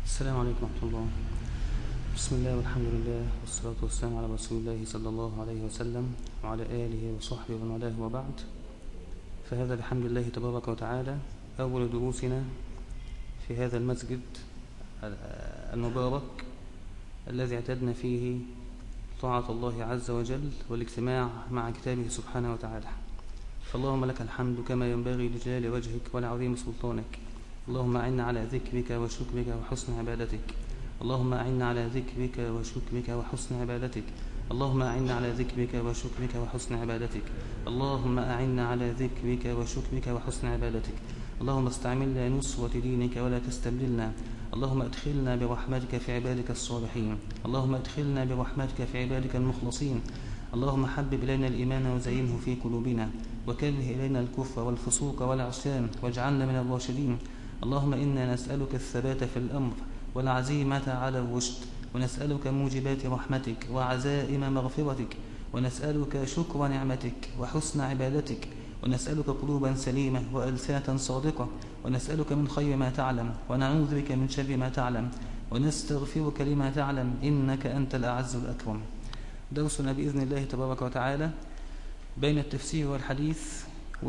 السلام عليكم ورحمة الله. بسم الله والحمد لله والصلاة والسلام على رسول الله صلى الله عليه وسلم وعلى آله وصحبه ومن والاه، وبعد. فهذا بحمد الله تبارك وتعالى أول دروسنا في هذا المسجد المبارك الذي اعتدنا فيه طاعة الله عز وجل والاجتماع مع كتابه سبحانه وتعالى. فاللهم لك الحمد كما ينبغي لجلال وجهك ولعظيم سلطانك. اللهم أعنا على ذكرك وشكرك وحسن عبادتك. اللهم أعنا على ذكرك وشكرك وحسن عبادتك. اللهم أعنا على ذكرك وشكرك وحسن عبادتك. اللهم أعنا على ذكرك وشكرك وحسن عبادتك. اللهم استعملنا نصرة دينك ولا تستبدلنا. اللهم ادخلنا برحمتك في عبادك الصالحين. اللهم ادخلنا برحمتك في عبادك المخلصين. اللهم حبب إلينا الإيمان وزينه في قلوبنا، وكره إلينا الكفر والفسوق والعصيان واجعلنا من الراشدين. اللهم إنا نسألك الثبات في الأمر والعزيمة على الرشد، ونسألك موجبات رحمتك وعزائم مغفرتك، ونسألك شكر نعمتك وحسن عبادتك، ونسألك قلوبا سليمة وألسنة صادقة، ونسألك من خير ما تعلم ونعوذ بك من شر ما تعلم، ونستغفرك لما تعلم إنك أنت الأعز الأكرم. درسنا بإذن الله تبارك وتعالى بين التفسير والحديث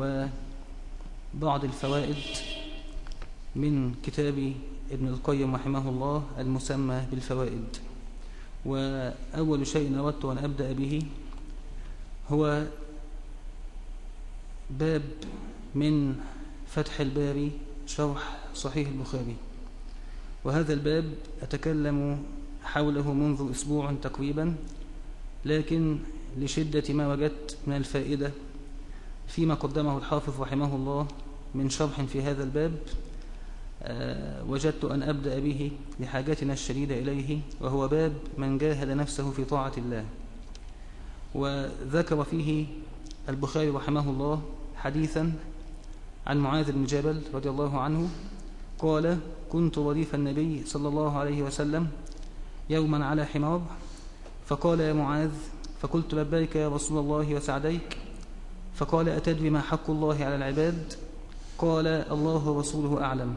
وبعض الفوائد من كتاب ابن القيم رحمه الله المسمى بالفوائد. وأول شيء أردت أن أبدأ به هو باب من فتح الباري شرح صحيح البخاري، وهذا الباب أتكلم حوله منذ أسبوع تقريبا، لكن لشدة ما وجدت من الفائدة فيما قدمه الحافظ رحمه الله من شرح في هذا الباب، وجدت أن أبدأ به لحاجتنا الشديدة إليه، وهو باب من جاهد نفسه في طاعة الله. وذكر فيه البخاري رحمه الله حديثا عن معاذ بن جبل رضي الله عنه قال: كنت رديف النبي صلى الله عليه وسلم يوما على حمار، فقال: يا معاذ، فقلت: لبيك يا رسول الله وسعديك. فقال: أتدري ما حق الله على العباد؟ قال: الله ورسوله أعلم.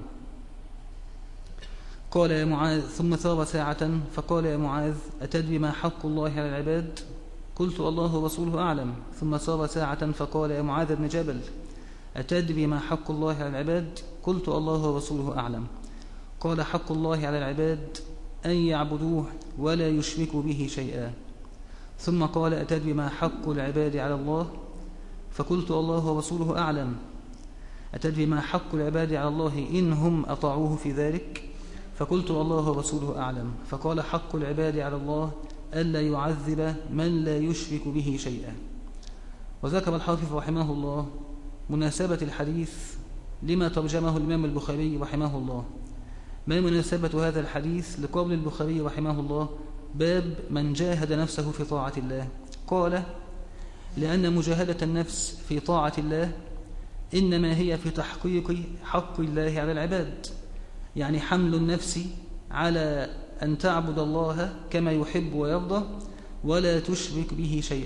قال: يا معاذ، ثم ثار ساعة فقال: يا معاذ، أتدري ما حق الله على العباد؟ قلت: الله ورسوله أعلم. ثم ثار ساعة فقال: يا معاذ بن جبل، أتدري ما حق الله على العباد؟ قلت: الله ورسوله أعلم. قال: حق الله على العباد أن يعبدوه ولا يشركوا به شيئا. ثم قال: أتدري ما حق العباد على الله؟ فقلت: الله ورسوله أعلم. أتدري ما حق العباد على الله إن هم أطاعوه في ذلك؟ فقلت: الله ورسوله أعلم. فقال: حق العباد على الله ألا يعذب من لا يشرك به شيئا. وذكر الحافظ رحمه الله مناسبة الحديث لما ترجمه الإمام البخاري رحمه الله. ما مناسبة هذا الحديث لقول البخاري رحمه الله: باب من جاهد نفسه في طاعة الله؟ قال: لأن مجاهدة النفس في طاعة الله إنما هي في تحقيق حق الله على العباد، يعني حمل النفس على أن تعبد الله كما يحب ويرضى ولا تشرك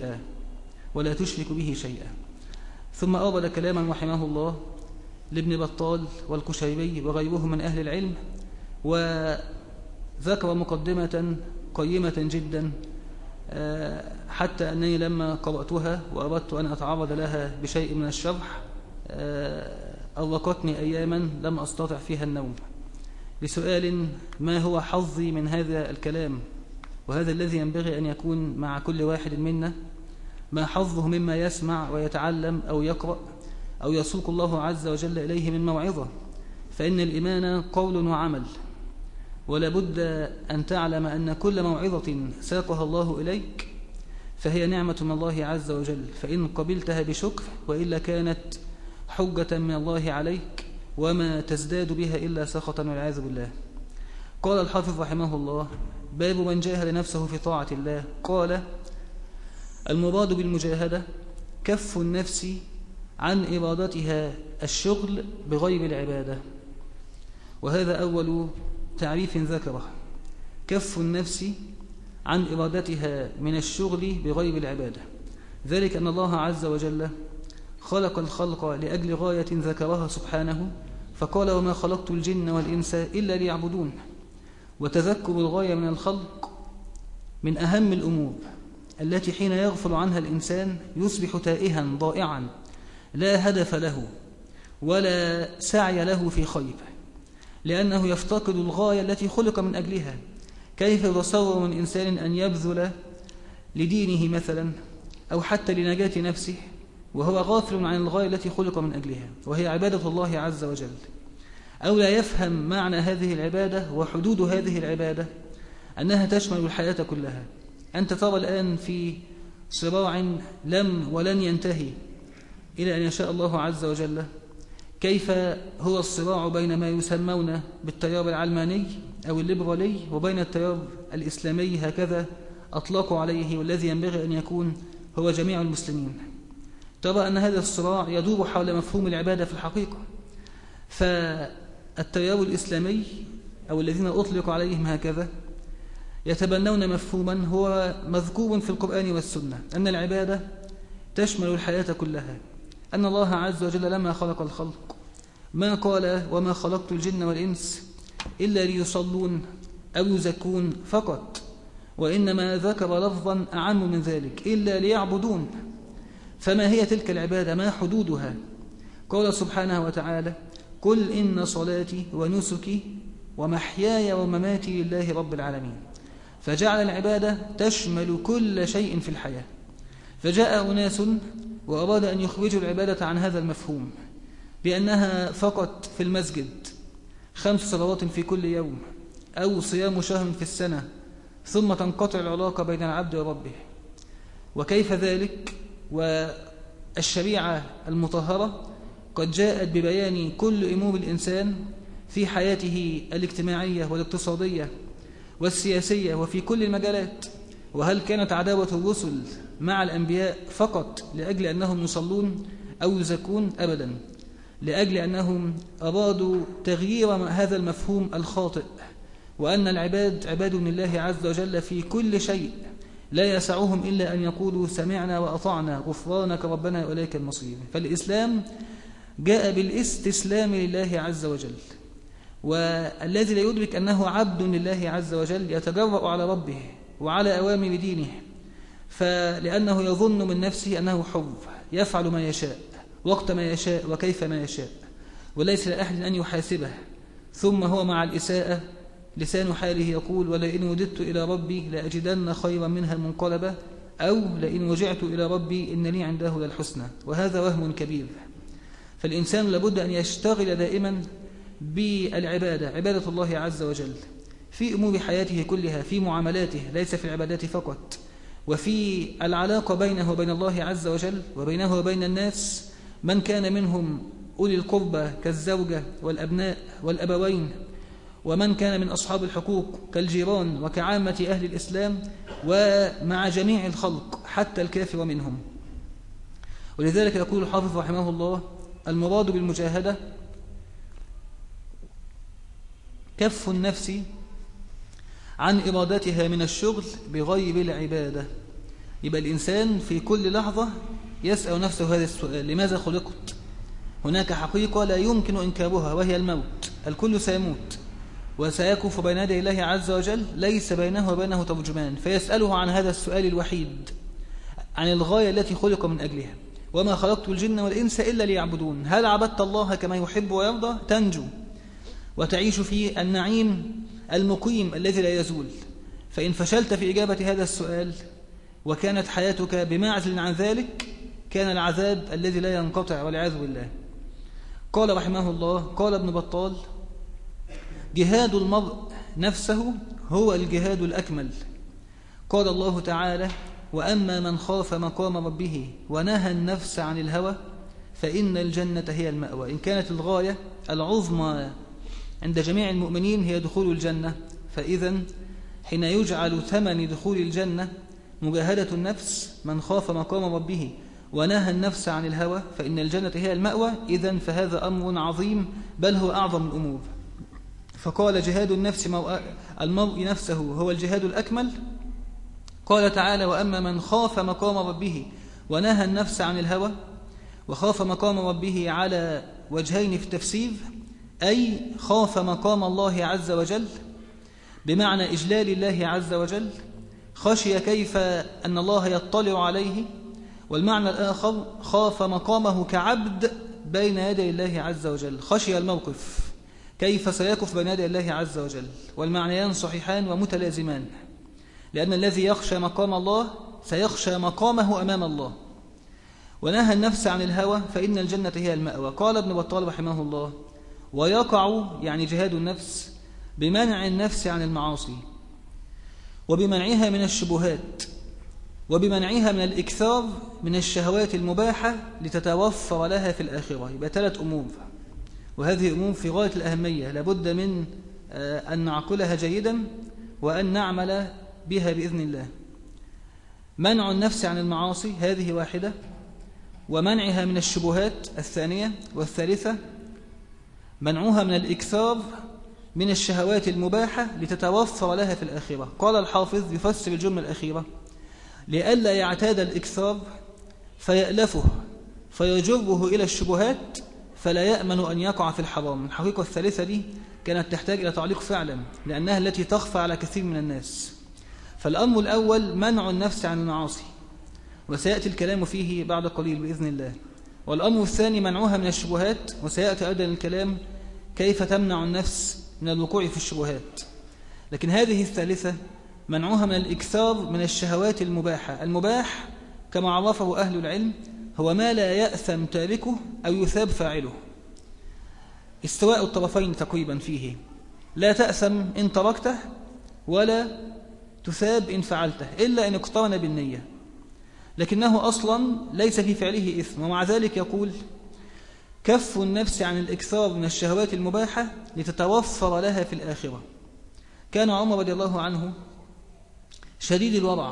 به شيئا. ثم أورد كلاما رحمه الله لابن بطال والكشيري وغيرهم من أهل العلم، وذكر مقدمة قيمة جدا، حتى أنني لما قرأتها وأردت أن أتعرض لها بشيء من الشرح أرقتني أياما لم أستطع فيها النوم، لسؤال: ما هو حظي من هذا الكلام؟ وهذا الذي ينبغي أن يكون مع كل واحد منا، ما حظه مما يسمع ويتعلم أو يقرأ أو يسوق الله عز وجل إليه من موعظة. فإن الإيمان قول وعمل، ولا بد أن تعلم أن كل موعظة ساقها الله إليك فهي نعمة من الله عز وجل، فإن قبلتها بشكر، وإلا كانت حجة من الله عليك وما تزداد بها إلا سخطا والعياذ بالله. قال الحافظ رحمه الله: باب من جاهد نفسه في طاعة الله. قال: المراد بالمجاهدة كف النفس عن إرادتها الشغل بغير العبادة. وهذا أول تعريف ذكره: كف النفس عن إرادتها من الشغل بغير العبادة. ذلك أن الله عز وجل خلق الخلق لأجل غاية ذكرها سبحانه، فقال: وما خلقت الجن والإنس إلا ليعبدون. وتذكر الغاية من الخلق من أهم الأمور التي حين يغفل عنها الإنسان يصبح تائها ضائعا لا هدف له ولا سعي له في خير، لأنه يفتقد الغاية التي خلق من أجلها. كيف يتصور من إنسان أن يبذل لدينه مثلا أو حتى لنجاة نفسه وهو غافل عن الغاية التي خلق من أجلها، وهي عبادة الله عز وجل، أو لا يفهم معنى هذه العبادة وحدود هذه العبادة أنها تشمل الحياة كلها. أنت ترى الآن في صراع لم ولن ينتهي إلى أن يشاء الله عز وجل، كيف هو الصراع بين ما يسمون بالتيار العلماني أو الليبرالي وبين التيار الإسلامي، هكذا أطلقوا عليه، والذي ينبغي أن يكون هو جميع المسلمين. ترى أن هذا الصراع يدور حول مفهوم العبادة في الحقيقة. فالتيار الإسلامي أو الذين أطلق عليهم هكذا يتبنون مفهوما هو مذكور في القرآن والسنة، أن العبادة تشمل الحياة كلها، أن الله عز وجل لما خلق الخلق ما قال وما خلقت الجن والإنس إلا ليصلون أو يزكون فقط، وإنما ذكر لفظا أعم من ذلك إلا ليعبدون. فما هي تلك العبادة؟ ما حدودها؟ قال سبحانه وتعالى: قل إن صلاتي ونسكي ومحياي ومماتي لله رب العالمين. فجعل العبادة تشمل كل شيء في الحياة. فجاء أناس وأراد أن يخرجوا العبادة عن هذا المفهوم بأنها فقط في المسجد 5 صلوات في كل يوم أو صيام شهر في السنة ثم تنقطع العلاقة بين العبد وربه. وكيف ذلك والشريعة المطهرة قد جاءت ببيان كل أمور الإنسان في حياته الاجتماعية والاقتصادية والسياسية وفي كل المجالات. وهل كانت عداوة الرسل مع الأنبياء فقط لأجل أنهم يصلون أو يزكون؟ أبدا، لأجل أنهم أرادوا تغيير هذا المفهوم الخاطئ، وأن العباد عباد لله عز وجل في كل شيء، لا يسعهم إلا أن يقولوا سمعنا وأطعنا غفرانك ربنا وإليك المصير. فالإسلام جاء بالاستسلام لله عز وجل، والذي لا يدرك أنه عبد لله عز وجل يتجرأ على ربه وعلى أوامر دينه، فلأنه يظن من نفسه أنه حر يفعل ما يشاء وقت ما يشاء وكيف ما يشاء، وليس لأحد أن يحاسبه. ثم هو مع الإساءة لسان حاله يقول: ولئن وددت إلى ربي لأجدن خيرا منها منقلبا، أو لئن وجعت إلى ربي إن لي عنده للحسنى. وهذا وهم كبير. فالإنسان لابد أن يشتغل دائما بالعبادة، عبادة الله عز وجل في أمور حياته كلها، في معاملاته ليس في العبادات فقط، وفي العلاقة بينه وبين الله عز وجل وبينه وبين الناس، من كان منهم أولي القربى كالزوجة والأبناء والأبوين، ومن كان من أصحاب الحقوق كالجيران وكعامة أهل الإسلام، ومع جميع الخلق حتى الكافر منهم. ولذلك يقول الحافظ رحمه الله: المراد بالمجاهدة كف النفس عن إرادتها من الشغل بغير العبادة. يبقى الإنسان في كل لحظة يسأل نفسه هذا السؤال: لماذا خلقت؟ هناك حقيقة لا يمكن إنكارها وهي الموت، الكل سيموت وسيكف بين يدي الله عز وجل، ليس بينه وبينه ترجمان، فيسأله عن هذا السؤال الوحيد، عن الغاية التي خلق من أجلها: وما خلقت الجن والإنس إلا ليعبدون. هل عبدت الله كما يحب ويرضى تنجو وتعيش في النعيم المقيم الذي لا يزول. فإن فشلت في إجابة هذا السؤال وكانت حياتك بمعزل عن ذلك، كان العذاب الذي لا ينقطع والعياذ بالله. قال رحمه الله: قال ابن بطال: جهاد المرء نفسه هو الجهاد الأكمل. قال الله تعالى: وأما من خاف مقام ربه ونهى النفس عن الهوى فإن الجنة هي المأوى. إن كانت الغاية العظمى عند جميع المؤمنين هي دخول الجنة، فإذا حين يجعل ثمن دخول الجنة مجاهدة النفس، من خاف مقام ربه ونهى النفس عن الهوى فإن الجنة هي المأوى، إذن فهذا أمر عظيم، بل هو أعظم الأمور. فقال: جهاد النفس المرء نفسه هو الجهاد الأكمل. قال تعالى: وأما من خاف مقام ربه ونهى النفس عن الهوى. وخاف مقام ربه على وجهين في التفسير: أي خاف مقام الله عز وجل بمعنى إجلال الله عز وجل، خشي كيف أن الله يطلع عليه. والمعنى الآخر خاف مقامه كعبد بين يدي الله عز وجل، خشي الموقف كيف سيقف بين يدي الله عز وجل. والمعنيان صحيحان ومتلازمان، لأن الذي يخشى مقام الله سيخشى مقامه أمام الله. ونهى النفس عن الهوى فإن الجنة هي المأوى. قال ابن بطال رحمه الله: ويقع يعني جهاد النفس بمنع النفس عن المعاصي، وبمنعها من الشبهات، وبمنعها من الإكثار من الشهوات المباحة لتتوفر لها في الآخرة. يبقى 3 أمور، وهذه أمور في غاية الأهمية، لابد من أن نعقلها جيدا وأن نعمل بها بإذن الله. منع النفس عن المعاصي هذه واحدة، ومنعها من الشبهات الثانية، والثالثة منعها من الإكثار من الشهوات المباحة لتتوفر لها في الآخرة. قال الحافظ يفسر الجملة الأخيرة: لئلا يعتاد الإكثار فيألفه فيجره إلى الشبهات فلا يأمن أن يقع في الحرام. الحقيقة الثالثة دي كانت تحتاج إلى تعليق فعلا، لأنها التي تخفى على كثير من الناس. فالأمر الأول منع النفس عن المعاصي، وسيأتي الكلام فيه بعد قليل بإذن الله. والأمر الثاني منعها من الشبهات، وسيأتي أيضا الكلام كيف تمنع النفس من الوقوع في الشبهات. لكن هذه الثالثة منعها من الإكثار من الشهوات المباحة. المباح كما عرفه أهل العلم هو ما لا يأثم تاركه أو يثاب فاعله، استواء الطرفين تقريبا فيه، لا تأثم إن تركته ولا تثاب إن فعلته، إلا إن اقترن بالنية، لكنه أصلا ليس في فعله إثم. ومع ذلك يقول: كف النفس عن الإكثار من الشهوات المباحة لتتوفر لها في الآخرة. كان عمر رضي الله عنه شديد الورع،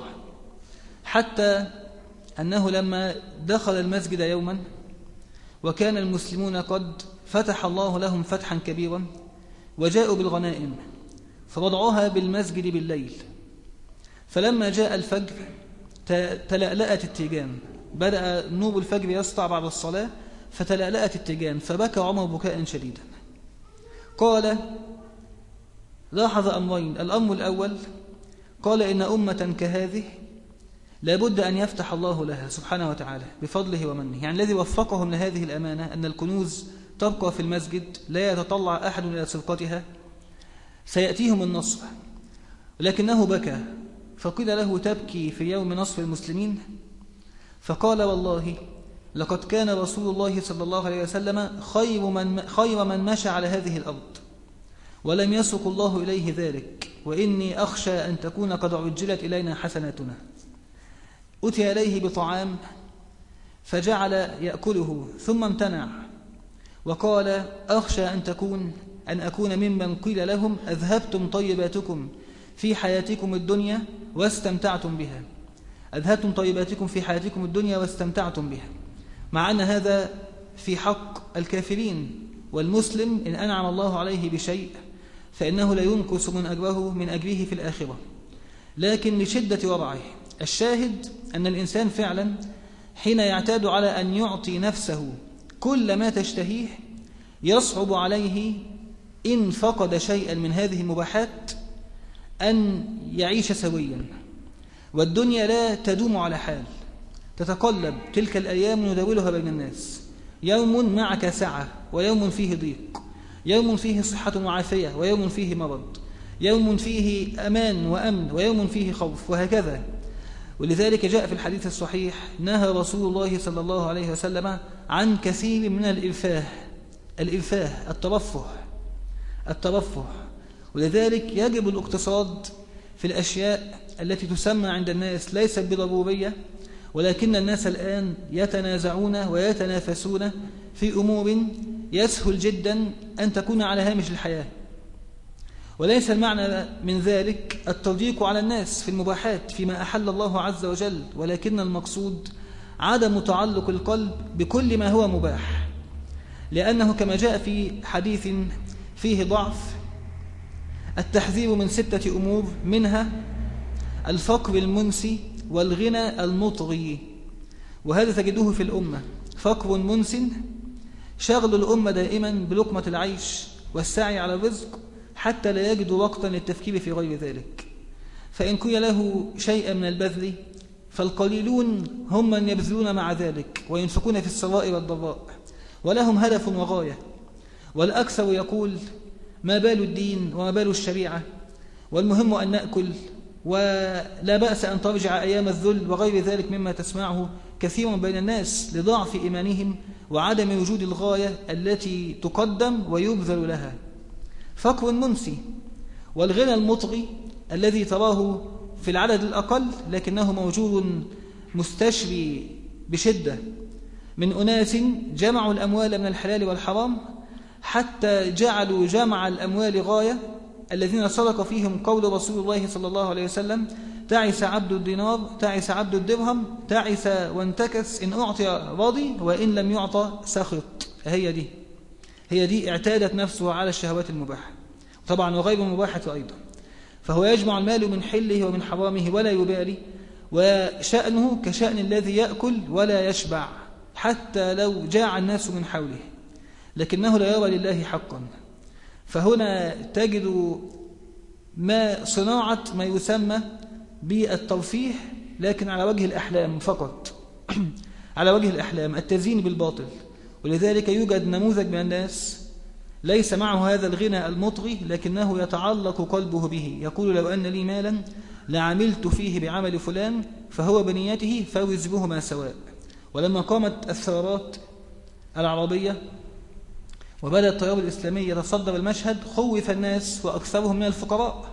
حتى أنه لما دخل المسجد يوما وكان المسلمون قد فتح الله لهم فتحا كبيرا وجاءوا بالغنائم فوضعوها بالمسجد بالليل، فلما جاء الفجر تلألأت التيجان، بدأ نور الفجر يسطع بعد الصلاة فتلألأت التيجان، فبكى عمر بكاء شديدا. قال: لاحظ أمرين: الأمر الأول قال إن أمة كهذه لابد أن يفتح الله لها سبحانه وتعالى بفضله ومنه، يعني الذي وفقهم لهذه الأمانة أن الكنوز تبقى في المسجد لا يتطلع أحد إلى سرقتها، سيأتيهم النصر. لكنه بكى، فقيل له: تبكي في يوم نصر المسلمين؟ فقال: والله لقد كان رسول الله صلى الله عليه وسلم خير من مشى على هذه الأرض، ولم يسق الله إليه ذلك، وإني أخشى أن تكون قد عجلت إلينا حسناتنا. أتي إليه بطعام فجعل يأكله ثم امتنع، وقال: أخشى أن أكون ممن قيل لهم: أذهبتم طيباتكم في حياتكم الدنيا واستمتعتم بها، أذهبتم طيباتكم في حياتكم الدنيا واستمتعتم بها. مع أن هذا في حق الكافرين، والمسلم إن أنعم الله عليه بشيء فإنه لا ينقص من أجره في الآخرة، لكن لشدة ورعه. الشاهد أن الإنسان فعلا حين يعتاد على أن يعطي نفسه كل ما تشتهيه يصعب عليه إن فقد شيئا من هذه المباحات أن يعيش سويا. والدنيا لا تدوم على حال، تتقلب، تلك الأيام نداولها بين الناس، يوم معك سعة ويوم فيه ضيق، يوم فيه صحة وعافية ويوم فيه مرض، يوم فيه أمان وأمن ويوم فيه خوف، وهكذا. ولذلك جاء في الحديث الصحيح: نهى رسول الله صلى الله عليه وسلم عن كثير من الإرفاه الترفه. ولذلك يجب الاقتصاد في الأشياء التي تسمى عند الناس ليست بضرورية، ولكن الناس الآن يتنازعون ويتنافسون في أمور يسهل جدا أن تكون على هامش الحياة. وليس المعنى من ذلك التضييق على الناس في المباحات فيما أحل الله عز وجل، ولكن المقصود عدم تعلق القلب بكل ما هو مباح، لأنه كما جاء في حديث فيه ضعف التحذير من 6 أمور، منها الفقر المنسي والغنى المطغي، وهذا تجده في الأمة. فقر منس، شغل الأمة دائما بلقمة العيش والسعي على الرزق، حتى لا يجد وقتا للتفكير في غير ذلك. فإن كن له شيئا من البذل فالقليلون هم من يبذلون مع ذلك وينفقون في السراء والضراء ولهم هدف وغاية، والأكثر يقول ما بال الدين وما بال الشريعة، والمهم أن نأكل، ولا بأس أن ترجع أيام الذل وغير ذلك مما تسمعه كثيرا بين الناس لضعف إيمانهم وعدم وجود الغاية التي تقدم ويبذل لها. فقر منسي. والغنى المطغي الذي تراه في العدد الأقل لكنه موجود مستشري بشدة من أناس جمعوا الأموال من الحلال والحرام حتى جعلوا جمع الأموال غاية، الذين صدق فيهم قول رسول الله صلى الله عليه وسلم: تعس عبد الدينار، تعس عبد الدرهم، تعس وانتكس، إن أعطي راضي وإن لم يعطى سخط. هي دي اعتادت نفسه على الشهوات المباحة، طبعا وغير المباحة أيضا. فهو يجمع المال من حله ومن حرامه ولا يبالي، وشأنه كشأن الذي يأكل ولا يشبع حتى لو جاع الناس من حوله، لكنه لا يرى لله حقا. فهنا تجد صناعة ما يسمى بالترفيه، لكن على وجه الأحلام فقط على وجه الأحلام، التزيين بالباطل. ولذلك يوجد نموذج من الناس ليس معه هذا الغنى المطغي لكنه يتعلق قلبه به، يقول: لو أن لي مالا لعملت فيه بعمل فلان فهو بنيته فوزبهما سواء. ولما قامت الثورات العربية وبدأ التيار الإسلامي يتصدر المشهد خوف الناس وأكثرهم من الفقراء.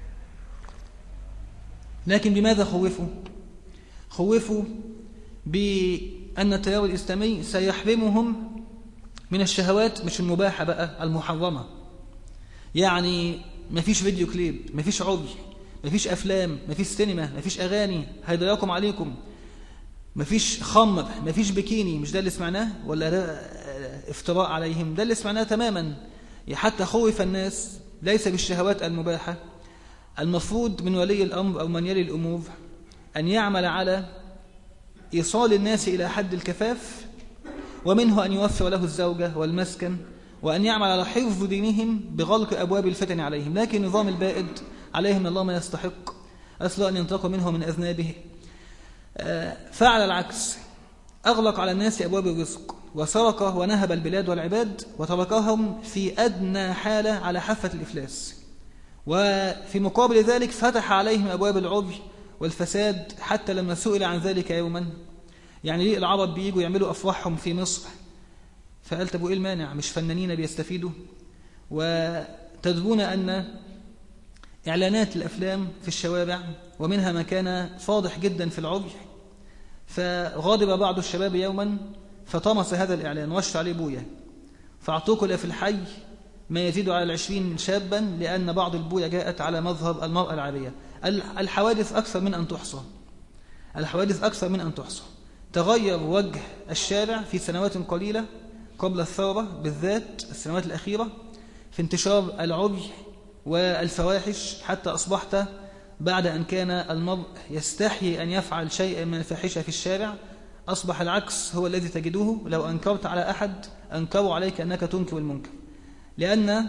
لكن بماذا خوفوا؟ خوفوا بأن التيار الإسلامي سيحرمهم من الشهوات، مش المباحة بقى، المحرمة. يعني مفيش فيديو كليب، مفيش عري، مفيش أفلام، مفيش سينما، مفيش أغاني هيضيعكم عليكم، مفيش خمر، مفيش بكيني. مش ده اللي سمعناه ولا ده افتراء عليهم؟ ده اللي سمعناه تماما. حتى خوف الناس ليس بالشهوات المباحة. المفروض من ولي الأمر أو من يلي الأمور أن يعمل على إيصال الناس إلى حد الكفاف، ومنه أن يوفر له الزوجة والمسكن، وأن يعمل على حفظ دينهم بغلق أبواب الفتن عليهم. لكن نظام البائد عليهم من الله ما يستحق، أسأل أن ينطق منه من أذنابه. فعل العكس، أغلق على الناس أبواب الرزق وسرق ونهب البلاد والعباد وتركهم في أدنى حالة على حافة الإفلاس. وفي مقابل ذلك فتح عليهم أبواب العري والفساد، حتى لما سئل عن ذلك يوما: يعني ليه العرب بييجوا يعملوا أفراحهم في مصر؟ فقال: طب وإيه المانع؟ مش فنانين بيستفيدوا؟ وتدرون أن إعلانات الأفلام في الشوارع ومنها ما كان فاضح جدا في العري، فغاضب بعض الشباب يوما فطمس هذا الإعلان وش عليه بويا، فاعتقل في الحي ما يزيد على 20 شابا، لأن بعض البويا جاءت على مذهب المرأة العارية. الحوادث أكثر من أن تحصى، الحوادث أكثر من أن تحصى. تغير وجه الشارع في سنوات قليلة قبل الثورة، بالذات السنوات الأخيرة، في انتشار العري والفواحش، حتى أصبحت بعد أن كان المرء يستحي أن يفعل شيئا من الفاحشة في الشارع، أصبح العكس هو الذي تجده. لو أنكرت على أحد أنكروا عليك أنك تنكر المنكر، لأن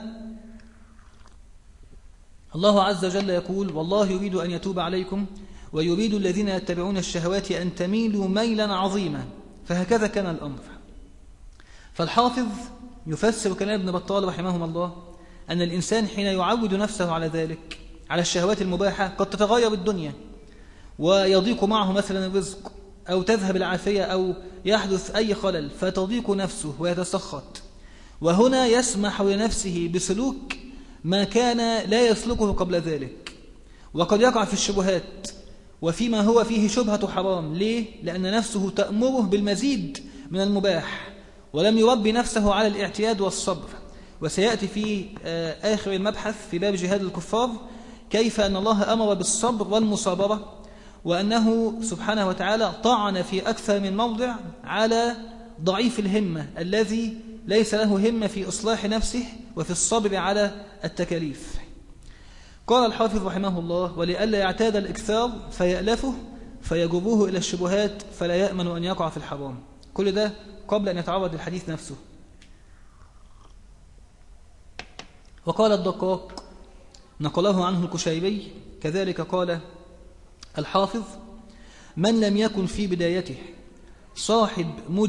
الله عز وجل يقول: والله يريد أن يتوب عليكم ويريد الذين يتبعون الشهوات أن تميلوا ميلا عظيما. فهكذا كان الأمر. فالحافظ يفسر كلام ابن بطال رحمه الله أن الإنسان حين يعود نفسه على ذلك، على الشهوات المباحة، قد تتغير الدنيا ويضيق معه مثلا الرزق، أو تذهب العافية، أو يحدث أي خلل فتضيق نفسه ويتسخط، وهنا يسمح لنفسه بسلوك ما كان لا يسلكه قبل ذلك، وقد يقع في الشبهات وفيما هو فيه شبهة حرام. ليه؟ لأن نفسه تأمره بالمزيد من المباح، ولم يربي نفسه على الاعتياد والصبر. وسيأتي في آخر المبحث في باب جهاد الكفار كيف أن الله أمر بالصبر والمصابرة، وأنه سبحانه وتعالى طعن في أكثر من موضع على ضعيف الهمة الذي ليس له همة في إصلاح نفسه وفي الصبر على التكاليف. قال الحافظ رحمه الله: ولئلا يعتاد الإكثار فيألفه فيجروه إلى الشبهات فلا يأمن أن يقع في الحرام. كل ده قبل أن يتعرض للحديث نفسه. وقال الدقاق نقله عنه الكشيري. كذلك قال الحافظ: من لم يكن في بدايته صاحب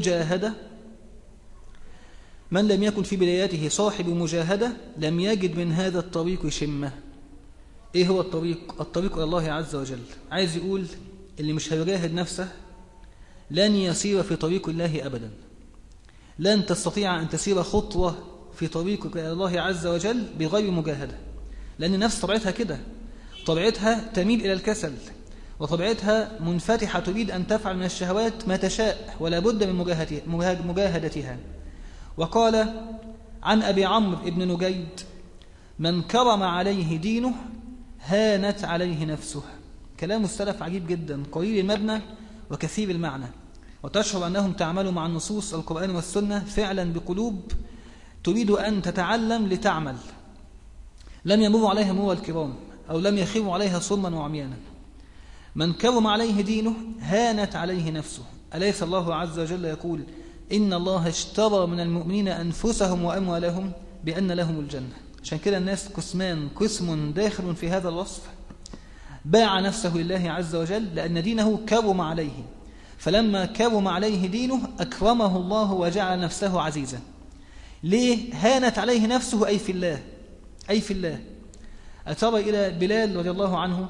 مجاهدة لم يجد من هذا الطريق شمة. ايه هو الطريق؟ الطريق إلى الله عز وجل. عايز يقول اللي مش هيجاهد نفسه لن يسير في طريق الله أبدا، لن تستطيع أن تسير خطوة في طريقك إلى الله عز وجل بغير مجاهدة، لأن النفس طبيعتها كده، طبيعتها تميل إلى الكسل، وطبيعتها منفتحة تريد أن تفعل من الشهوات ما تشاء، ولا بد من مجاهدتها. وقال عن أبي عمرو بن نجيد: من كرم عليه دينه هانت عليه نفسه. كلام السلف عجيب جدا، قليل المبنى وكثير المعنى، وتشعر أنهم تعملوا مع النصوص القرآن والسنة فعلا بقلوب تريد أن تتعلم لتعمل، لم يمر عليها مرور الكرام، أو لم يخيروا عليها صما وعميانا. من كرم عليه دينه هانت عليه نفسه. أليس الله عز وجل يقول: إن الله اشترى من المؤمنين أنفسهم وأموالهم بأن لهم الجنة؟ عشان كده الناس قسمان، قسم داخل في هذا الوصف باع نفسه لله عز وجل لأن دينه كرم عليه، فلما كرم عليه دينه أكرمه الله وجعل نفسه عزيزا. ليه هانت عليه نفسه؟ أي في الله، أي في الله. أترى إلى بلال رضي الله عنه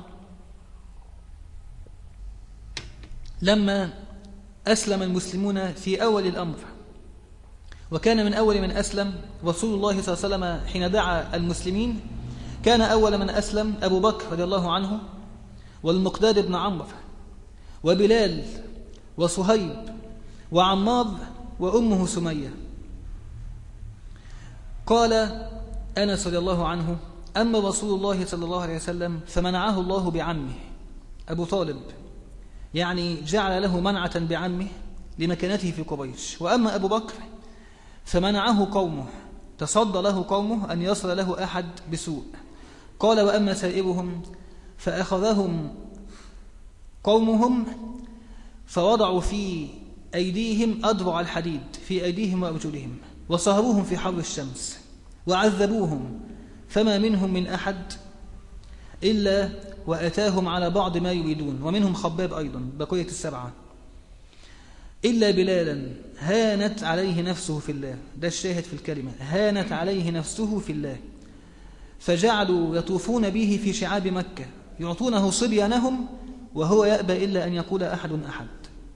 لما أسلم المسلمون في أول الأمر، وكان من أول من أسلم رسول الله صلى الله عليه وسلم حين دعا المسلمين، كان أول من أسلم أبو بكر رضي الله عنه، والمقداد بن عمرو، وبلال، وصهيب، وعمار، وأمه سمية. قال أنس رضي الله عنه: أما رسول الله صلى الله عليه وسلم فمنعه الله بعمه أبو طالب، يعني جعل له منعة بعمه لمكانته في قريش. وأما أبو بكر فمنعه قومه، تصدى له قومه أن يصل له أحد بسوء. قال: وأما سائرهم فأخذهم قومهم فوضعوا في أيديهم أضرع الحديد في أيديهم وأرجلهم، وصهروهم في حر الشمس، وعذبوهم، فما منهم من أحد إلا وأتاهم على بعض ما يريدون، ومنهم خباب أيضا بقية السبعة، إلا بلالا هانت عليه نفسه في الله. ده الشاهد في الكلمة، هانت عليه نفسه في الله. فجعلوا يطوفون به في شعاب مكة يعطونه صبيانهم وهو يأبى إلا أن يقول أحد أحد.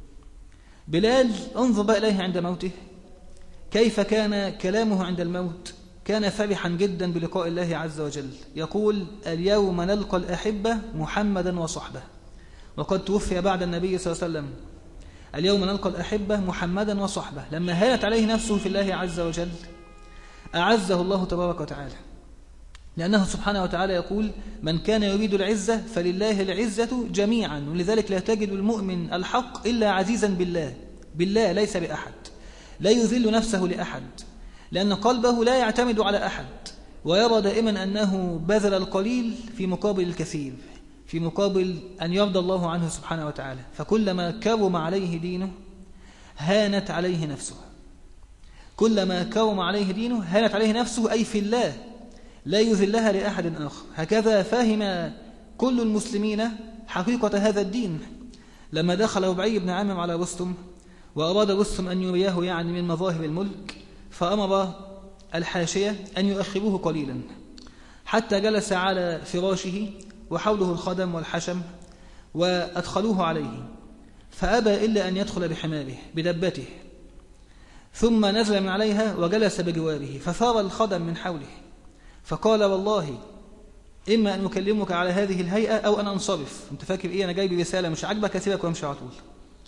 بلال انظر بقى إليه عند موته، كيف كان كلامه عند الموت؟ كان فرحا جدا بلقاء الله عز وجل، يقول: اليوم نلقى الأحبة محمدا وصحبه. وقد توفي بعد النبي صلى الله عليه وسلم. اليوم نلقى الأحبة محمدا وصحبه. لما هانت عليه نفسه في الله عز وجل أعزه الله تبارك وتعالى، لأنه سبحانه وتعالى يقول: من كان يريد العزة فلله العزة جميعا. ولذلك لا تجد المؤمن الحق إلا عزيزا بالله، بالله ليس بأحد، لا يذل نفسه لأحد، لأن قلبه لا يعتمد على أحد، ويرى دائما أنه بذل القليل في مقابل الكثير، في مقابل أن يرضى الله عنه سبحانه وتعالى. فكلما كرم عليه دينه هانت عليه نفسه، كلما كرم عليه دينه هانت عليه نفسه، أي في الله، لا يذلها لأحد آخر. هكذا فهم كل المسلمين حقيقة هذا الدين. لما دخل ربعي بن عامر على رستم وأراد رستم أن يريه يعني من مظاهر الملك، فأمر الحاشية أن يؤخروه قليلا حتى جلس على فراشه وحوله الخدم والحشم، وأدخلوه عليه، فأبى إلا أن يدخل بحماره بدبته، ثم نزل من عليها وجلس بجواره، فثار الخدم من حوله، فقال: والله إما أن أكلمك على هذه الهيئة أو أن أنصرف. أنت فاكر إيه؟ أنا جايب رسالة مش عاجبك أسيبك وأمشي على طول.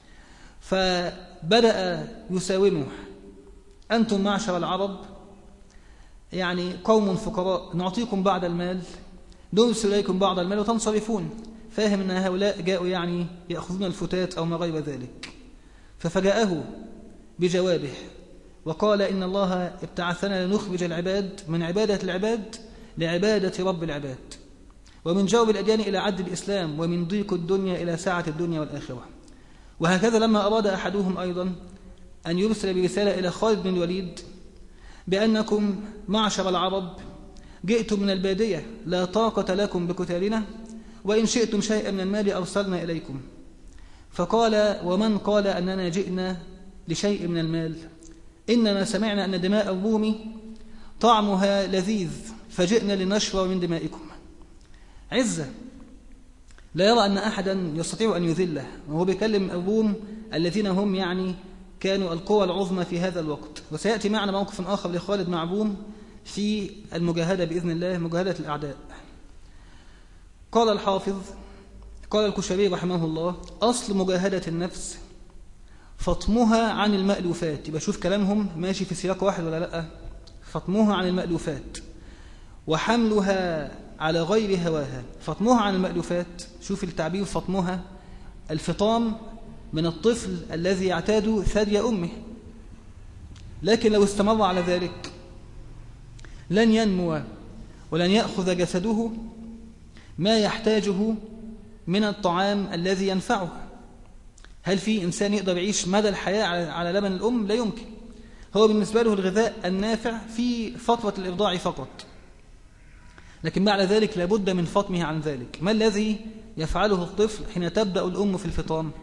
فبدأ يساومه: أنتم معشر العرب يعني قوم فقراء، نعطيكم بعض المال، نرسل إليكم بعض المال وتنصرفون. فاهم أن هؤلاء جاءوا يعني يأخذون الفتات أو ما غير ذلك. ففجأه بجوابه وقال: إن الله ابتعثنا لنخرج العباد من عبادة العباد لعبادة رب العباد، ومن جور الأديان إلى عدل الإسلام، ومن ضيق الدنيا إلى سعة الدنيا والآخرة. وهكذا لما أراد أحدهم أيضا أن يرسل برسالة إلى خالد بن الوليد بأنكم معشر العرب جئتم من البادية لا طاقة لكم بقتالنا وإن شئتم شيئا من المال أرسلنا إليكم. فقال ومن قال أننا جئنا لشيء من المال؟ إنما سمعنا أن دماء الروم طعمها لذيذ فجئنا لنشرب من دمائكم. عزة لا يرى أن أحدا يستطيع أن يذله، وهو بيكلم الروم الذين هم يعني كانوا القوى العظمى في هذا الوقت. وسيأتي معنا موقف آخر لخالد مع الروم في المجاهدة بإذن الله، مجاهدة الأعداء. قال الحافظ قال الكشري رحمه الله أصل مجاهدة النفس فطمها عن المألوفات. يبقى شوف كلامهم ماشي في سياق واحد ولا لأ؟ فطمها عن المألوفات وحملها على غير هواها. فطمها عن المألوفات، شوف التعبير فطمها، الفطام من الطفل الذي يعتاد ثدي أمه، لكن لو استمر على ذلك لن ينمو ولن يأخذ جسده ما يحتاجه من الطعام الذي ينفعه. هل في إنسان يقدر يعيش مدى الحياة على لبن الأم؟ لا يمكن. هو بالنسبة له الغذاء النافع في فترة الإرضاع فقط، لكن بعد ذلك لابد من فطمه عن ذلك. ما الذي يفعله الطفل حين تبدأ الأم في الفطام؟